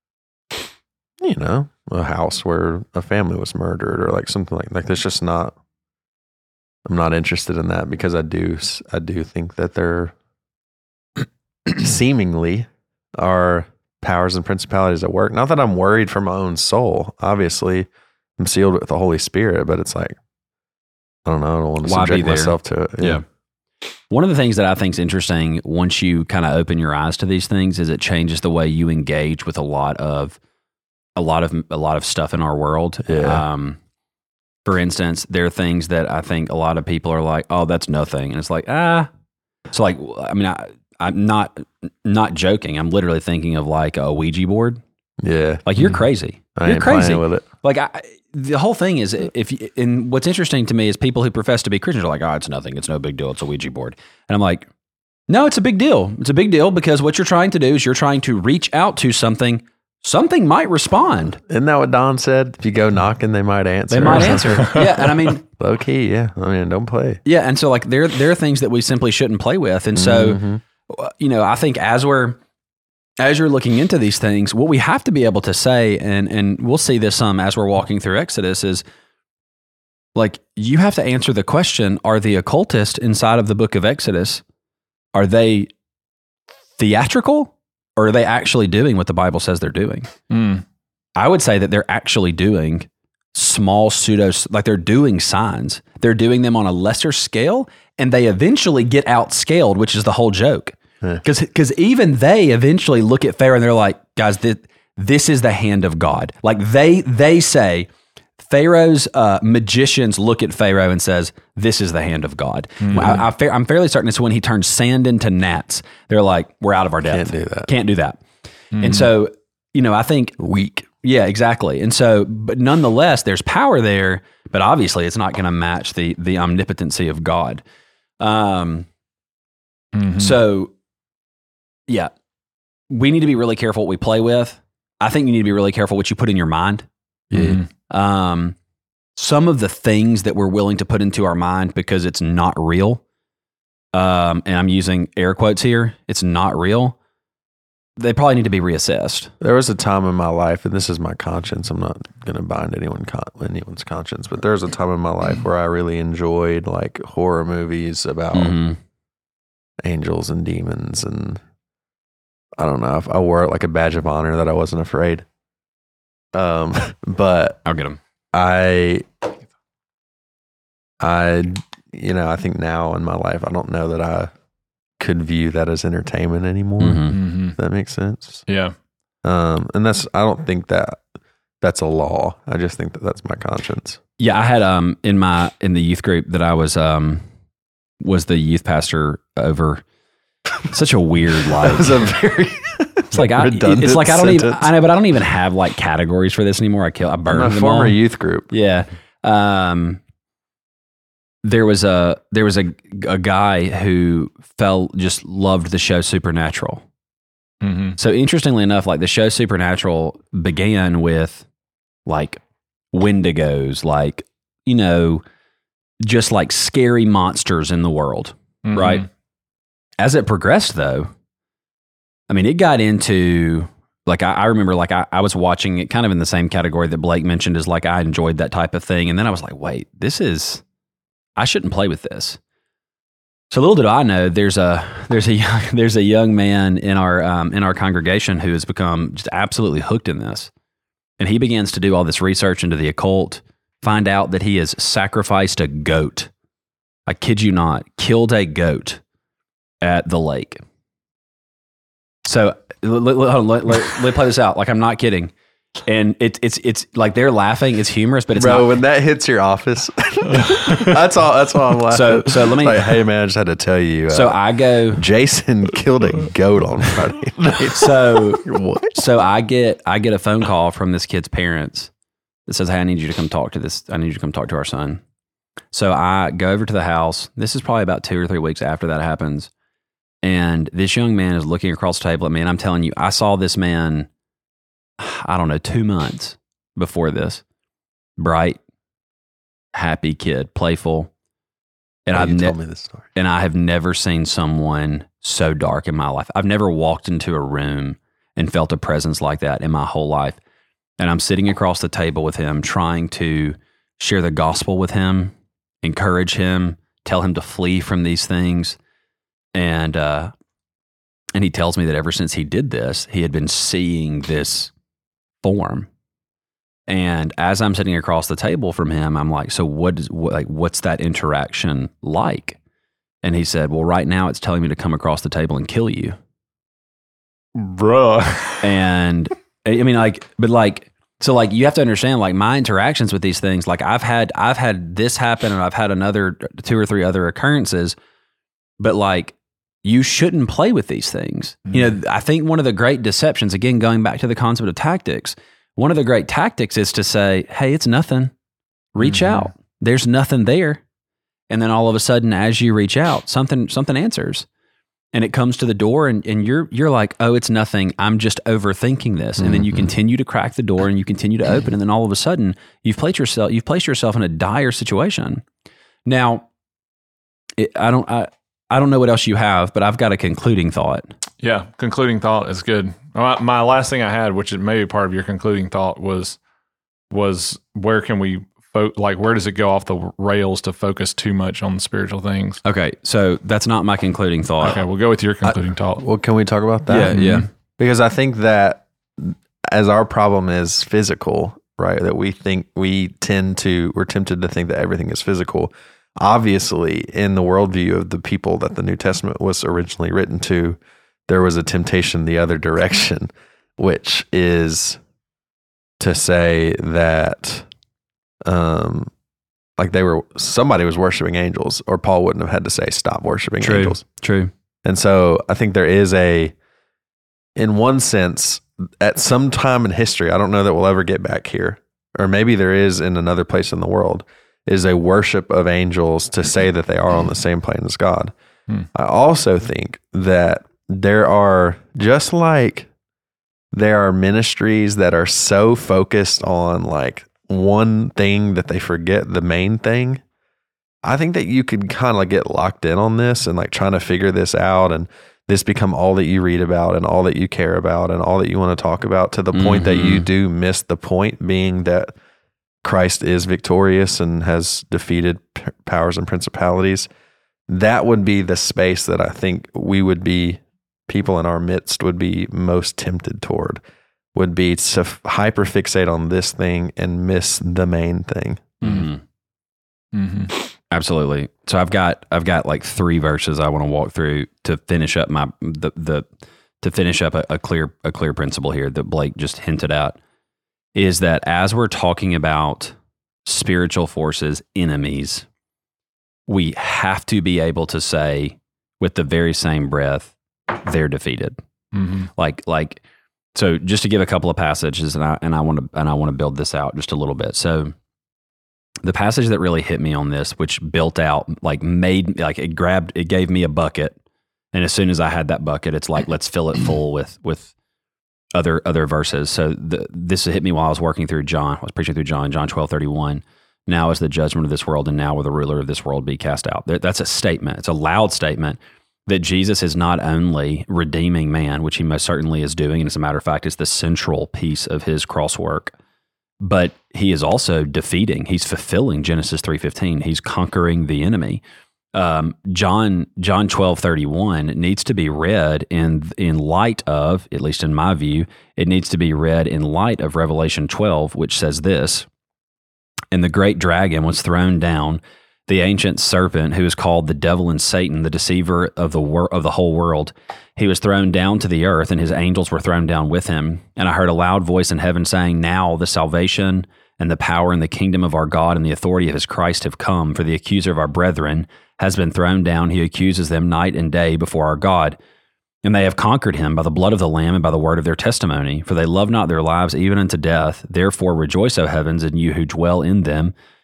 you know, a house where a family was murdered or like something like like. That's just not. I'm not interested in that because I do I do think that there seemingly are powers and principalities at work. Not that I'm worried for my own soul. Obviously, I'm sealed with the Holy Spirit, but it's like I don't know. I don't want to Why be subject there? myself to it. Yeah. One of the things that I think is interesting once you kind of open your eyes to these things is it changes the way you engage with a lot of a lot of a lot of stuff in our world. Yeah. Um, for instance, there are things that I think a lot of people are like, "Oh, that's nothing," and it's like, ah. So, like, I mean, I, I'm not not joking. I'm literally thinking of like a Ouija board. Yeah. Like, you're crazy. I you're ain't crazy. playing with it. Like, I, the whole thing is, if you, and what's interesting to me is people who profess to be Christians are like, oh, it's nothing. It's no big deal. It's a Ouija board. And I'm like, no, it's a big deal. It's a big deal because what you're trying to do is you're trying to reach out to something. Something might respond. Isn't that what Don said? If you go knocking, they might answer. They might answer. Yeah. And I mean, Low key, yeah. I mean, don't play. yeah. And so, like, there, there are things that we simply shouldn't play with. And so, Mhm. you know, I think as we're, as you're looking into these things, what we have to be able to say, and and we'll see this some as we're walking through Exodus, is like you have to answer the question: are the occultists inside of the book of Exodus, are they theatrical, or are they actually doing what the Bible says they're doing? Mm. I would say that they're actually doing small pseudo, like they're doing signs. They're doing them on a lesser scale, and they eventually get outscaled, which is the whole joke. Because because even they eventually look at Pharaoh and they're like, guys, this, this is the hand of God. Like they they say, Pharaoh's uh, magicians look at Pharaoh and says, this is the hand of God. Mm-hmm. I, I, fa- I'm fairly certain it's when he turns sand into gnats. They're like, we're out of our depth. Can't do that. Can't do that. And so, you know, I think Weak. yeah, exactly. And so, but nonetheless, there's power there, but obviously it's not going to match the the omnipotency of God. Um, Mhm. So, yeah, we need to be really careful what we play with. I think you need to be really careful what you put in your mind. Mhm. Um, some of the things that we're willing to put into our mind because it's not real, um, and I'm using air quotes here, it's not real, they probably need to be reassessed. There was a time in my life, and this is my conscience. I'm not going to bind anyone con- anyone's conscience, but there was a time in my life where I really enjoyed like horror movies about Mhm. angels and demons, and I don't know if I wore it like a badge of honor that I wasn't afraid. Um, but I'll get them. I, I, you know, I think now in my life, I don't know that I could view that as entertainment anymore. Mhm. If that makes sense. Yeah. Um, and that's, I don't think that that's a law. I just think that that's my conscience. Yeah, I had um in my in the youth group that I was um was the youth pastor over. Such a weird That like was a very, it's like I, redundant it's like I don't even sentence. I know, but I don't even have like categories for this anymore. I kill I burned my them former all. youth group. Yeah. Um there was a there was a a guy who fell just loved the show Supernatural. Mhm. So interestingly enough, like the show Supernatural began with like Wendigos, like, you know, just like scary monsters in the world, Mhm. right? As it progressed though, I mean, it got into like, I, I remember like I, I was watching it kind of in the same category that Blake mentioned as like, I enjoyed that type of thing. And then I was like, wait, this is, I shouldn't play with this. So little did I know, there's a there's a young, there's a young man in our um, in our congregation who has become just absolutely hooked in this, and he begins to do all this research into the occult. Find out that he has sacrificed a goat. I kid you not, killed a goat at the lake. So let, let, let, let, let me play this out. Like I'm not kidding. And it, it's it's like they're laughing. It's humorous, but it's Bro, not. when that hits your office, that's all. That's all I'm laughing. So so let me. like, hey man, I just had to tell you. Uh, so I go. Jason killed a goat on Friday night. So What? so I get I get a phone call from this kid's parents that says, "Hey, I need you to come talk to this. I need you to come talk to our son." So I go over to the house. This is probably about two or three weeks after that happens. And this young man is looking across the table at me. And I'm telling you, I saw this man, I don't know, two months before this. Bright, happy kid, playful. And Oh, I've you ne- told me this story. and I have never seen someone so dark in my life. I've never walked into a room and felt a presence like that in my whole life. And I'm sitting across the table with him, trying to share the gospel with him, encourage him, tell him to flee from these things. And uh, and he tells me that ever since he did this, he had been seeing this form. And as I'm sitting across the table from him, I'm like, so what is what, like what's that interaction like? And he said, well, right now it's telling me to come across the table and kill you. Bruh. And I mean, like, but like, so like you have to understand, like my interactions with these things, like I've had, I've had this happen and I've had another two or three other occurrences, but like you shouldn't play with these things. Mm. You know, I think one of the great deceptions, again, going back to the concept of tactics, one of the great tactics is to say, hey, it's nothing. Reach mm-hmm. out. There's nothing there. And then all of a sudden, as you reach out, something, something answers. And it comes to the door and, and you're you're like, oh, it's nothing. I'm just overthinking this. And mm-hmm. then you continue to crack the door and you continue to open. And then all of a sudden you've placed yourself, you've placed yourself in a dire situation. Now, it, I don't I, I don't know what else you have, but I've got a concluding thought. Yeah, concluding thought is good. My, my last thing I had, which is maybe part of your concluding thought, was was where can we fo- like where does it go off the rails to focus too much on the spiritual things? Okay, so that's not my concluding thought. Okay, we'll go with your concluding I, thought. Well, can we talk about that? Yeah, yeah. Because I think that as our problem is physical, right? That we think we tend to we're tempted to think that everything is physical. Obviously, in the worldview of the people that the New Testament was originally written to, there was a temptation the other direction, which is to say that, um, like they were somebody was worshiping angels, or Paul wouldn't have had to say stop worshiping true, angels. True. And so I think there is a, in one sense, at some time in history, I don't know that we'll ever get back here, or maybe there is in another place in the world, is a worship of angels to say that they are on the same plane as God. Hmm. I also think that there are, just like there are ministries that are so focused on like one thing that they forget the main thing. I think that you could kind of get locked in on this and like trying to figure this out, and this become all that you read about and all that you care about and all that you want to talk about, to the mm-hmm. point that you do miss the point, being that Christ is victorious and has defeated p- powers and principalities. That would be the space that I think we would be, people in our midst would be most tempted toward, would be to f- hyper fixate on this thing and miss the main thing. Mm-hmm. Mm-hmm. Absolutely. So I've got I've got like three verses I want to walk through to finish up my the the to finish up a, a clear a clear principle here that Blake just hinted at, is that as we're talking about spiritual forces, enemies, we have to be able to say with the very same breath, they're defeated. Mm-hmm. Like, like, so just to give a couple of passages, and I and I want to and I want to build this out just a little bit. So, the passage that really hit me on this, which built out, like made, like it grabbed, it gave me a bucket, and as soon as I had that bucket, it's like let's fill it full with with other other verses. So the, this hit me while I was working through John. I was preaching through John, John twelve thirty one. Now is the judgment of this world, and now will the ruler of this world be cast out. That's a statement. It's a loud statement that Jesus is not only redeeming man, which he most certainly is doing, and as a matter of fact, it's the central piece of his cross work, but he is also defeating. He's fulfilling Genesis three fifteen. He's conquering the enemy. Um, John John twelve thirty one needs to be read in in light of, at least in my view, it needs to be read in light of Revelation twelve, which says this: "And the great dragon was thrown down, the ancient serpent, who is called the devil and Satan, the deceiver of the wor- of the whole world. He was thrown down to the earth, and his angels were thrown down with him. And I heard a loud voice in heaven saying, 'Now the salvation and the power and the kingdom of our God and the authority of his Christ have come, for the accuser of our brethren has been thrown down. He accuses them night and day before our God. And they have conquered him by the blood of the Lamb and by the word of their testimony. For they love not their lives even unto death. Therefore rejoice, O heavens, and you who dwell in them.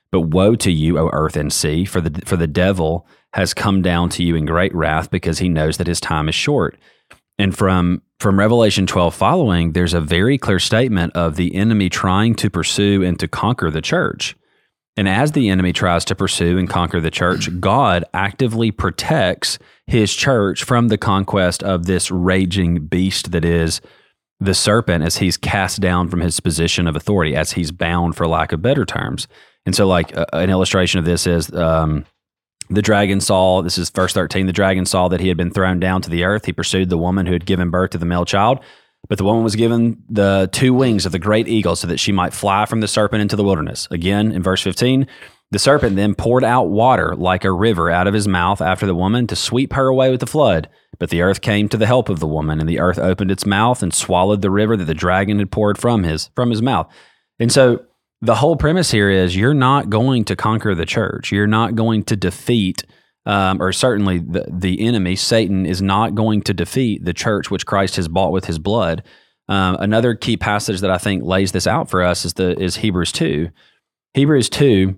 But woe to you, O earth and sea, for the for the devil has come down to you in great wrath, because he knows that his time is short. And from from Revelation twelve following, there's a very clear statement of the enemy trying to pursue and to conquer the church. And as the enemy tries to pursue and conquer the church, God actively protects his church from the conquest of this raging beast that is the serpent, as he's cast down from his position of authority, as he's bound, for lack of better terms. And so, like, uh, an illustration of this is um, the dragon saw, this is verse thirteen, the dragon saw that he had been thrown down to the earth. He pursued the woman who had given birth to the male child. But the woman was given the two wings of the great eagle so that she might fly from the serpent into the wilderness. Again, in verse fifteen, the serpent then poured out water like a river out of his mouth after the woman to sweep her away with the flood. But the earth came to the help of the woman, and the earth opened its mouth and swallowed the river that the dragon had poured from his from his mouth. And so the whole premise here is you're not going to conquer the church. You're not going to defeat Um, or certainly the, the enemy, Satan, is not going to defeat the church which Christ has bought with his blood. Um, another key passage that I think lays this out for us is the is Hebrews two. Hebrews two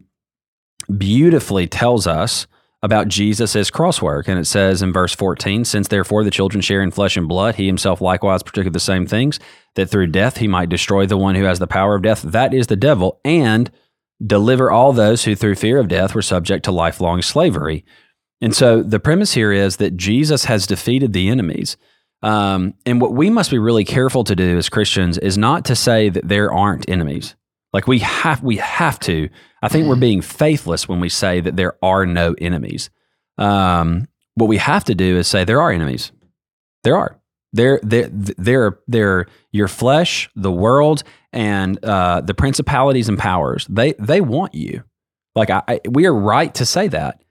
beautifully tells us about Jesus' crosswork. And it says in verse fourteen, since therefore the children share in flesh and blood, he himself likewise partook of the same things, that through death he might destroy the one who has the power of death, that is the devil, and deliver all those who through fear of death were subject to lifelong slavery. And so the premise here is that Jesus has defeated the enemies. Um, and what we must be really careful to do as Christians is not to say that there aren't enemies. Like we have, we have to. I think we're being faithless when we say that there are no enemies. Um, what we have to do is say there are enemies. There are. They're, they're, they're, they're your flesh, the world, and uh, the principalities and powers. They they want you. Like I, I, we are right to say that.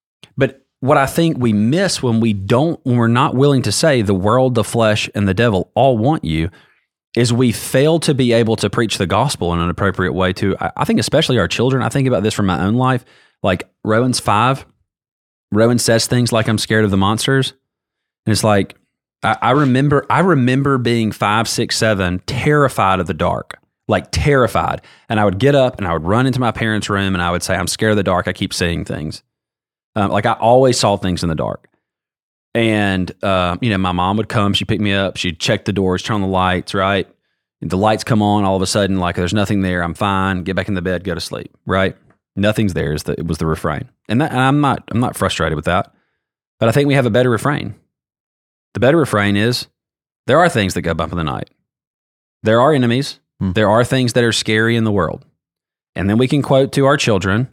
But what I think we miss when we don't, when we're not willing to say the world, the flesh, and the devil all want you, is we fail to be able to preach the gospel in an appropriate way to, I think especially our children. I think about this from my own life. Like Romans five, Rowan says things like, I'm scared of the monsters. And it's like, I, I remember, I remember being five, six, seven, terrified of the dark, like terrified. And I would get up and I would run into my parents' room and I would say, I'm scared of the dark. I keep seeing things. Um, like I always saw things in the dark. And, uh, you know, my mom would come, she'd pick me up, she'd check the doors, turn on the lights, right? The lights come on, all of a sudden, like there's nothing there. I'm fine. Get back in the bed, go to sleep, right? Nothing's there is the, it was the refrain. And, that, and I'm not, I'm not frustrated with that, but I think we have a better refrain. The better refrain is there are things that go bump in the night. There are enemies. Hmm. There are things that are scary in the world. And then we can quote to our children,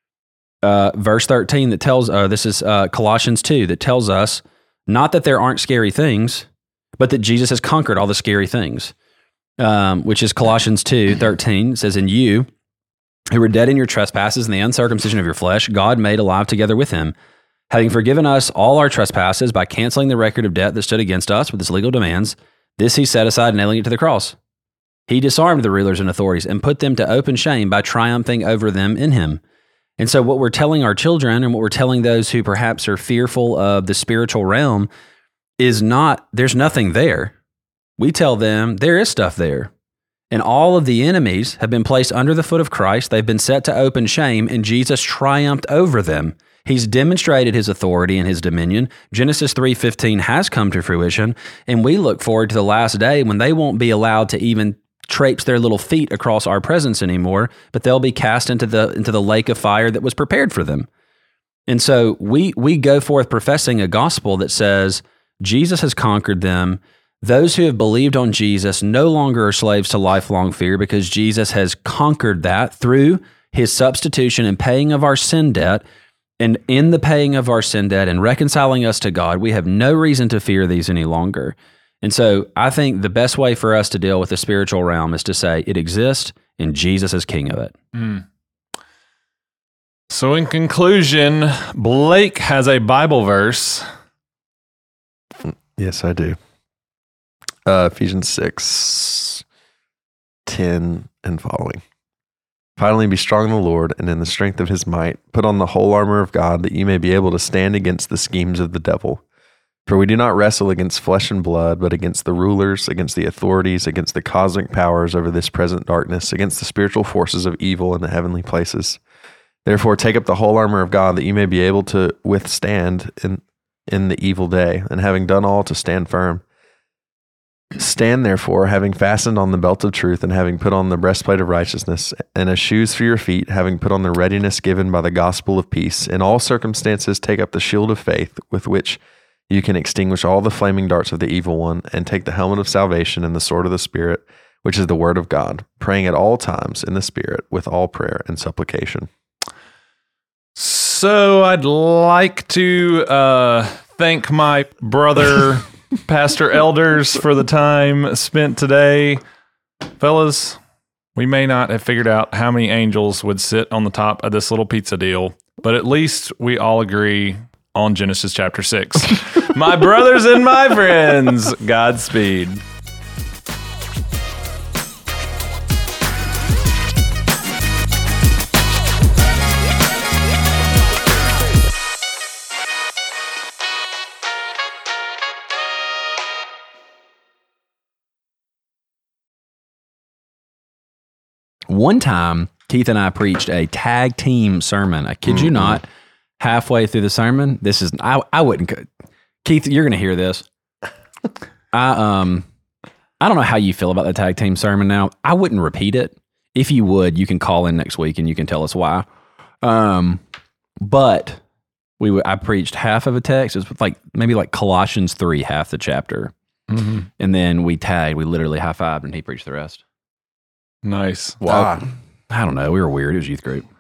Uh, verse thirteen that tells, uh, this is uh, Colossians two, that tells us not that there aren't scary things, but that Jesus has conquered all the scary things, um, which is Colossians two thirteen. It says, in you, who were dead in your trespasses and the uncircumcision of your flesh, God made alive together with him, having forgiven us all our trespasses by canceling the record of debt that stood against us with its legal demands. This he set aside, nailing it to the cross. He disarmed the rulers and authorities and put them to open shame by triumphing over them in him. And so what we're telling our children and what we're telling those who perhaps are fearful of the spiritual realm is not, there's nothing there. We tell them there is stuff there. And all of the enemies have been placed under the foot of Christ. They've been set to open shame, and Jesus triumphed over them. He's demonstrated his authority and his dominion. Genesis three fifteen has come to fruition, and we look forward to the last day when they won't be allowed to even traipse their little feet across our presence anymore, but they'll be cast into the into the lake of fire that was prepared for them. And so we we go forth professing a gospel that says Jesus has conquered them. Those who have believed on Jesus no longer are slaves to lifelong fear because Jesus has conquered that through his substitution and paying of our sin debt. And in the paying of our sin debt and reconciling us to God, we have no reason to fear these any longer. And so I think the best way for us to deal with the spiritual realm is to say it exists and Jesus is king of it. Mm. So in conclusion, Blake has a Bible verse. Yes, I do. Uh, Ephesians six, ten and following. Finally, be strong in the Lord and in the strength of his might. Put on the whole armor of God that you may be able to stand against the schemes of the devil. For we do not wrestle against flesh and blood, but against the rulers, against the authorities, against the cosmic powers over this present darkness, against the spiritual forces of evil in the heavenly places. Therefore, take up the whole armor of God, that you may be able to withstand in in the evil day, and having done all, to stand firm. Stand therefore, having fastened on the belt of truth, and having put on the breastplate of righteousness, and as shoes for your feet, having put on the readiness given by the gospel of peace. In all circumstances, take up the shield of faith, with which you can extinguish all the flaming darts of the evil one, and take the helmet of salvation and the sword of the Spirit, which is the word of God, praying at all times in the Spirit with all prayer and supplication. So I'd like to uh, thank my brother, Pastor Elders, for the time spent today. Fellas, we may not have figured out how many angels would sit on the top of this little pizza deal, but at least we all agree on Genesis chapter six. My brothers and my friends, Godspeed. One time, Keith and I preached a tag team sermon. I kid mm-hmm. you not. Halfway through the sermon, this is I. I wouldn't. Keith, you're going to hear this. I um, I don't know how you feel about the tag team sermon now. I wouldn't repeat it. If you would, you can call in next week and you can tell us why. Um, but we w- I preached half of a text. It was like maybe like Colossians three, half the chapter, mm-hmm. and then we tagged. We literally high fived, and he preached the rest. Nice. Wow. I, I don't know. We were weird. It was youth group.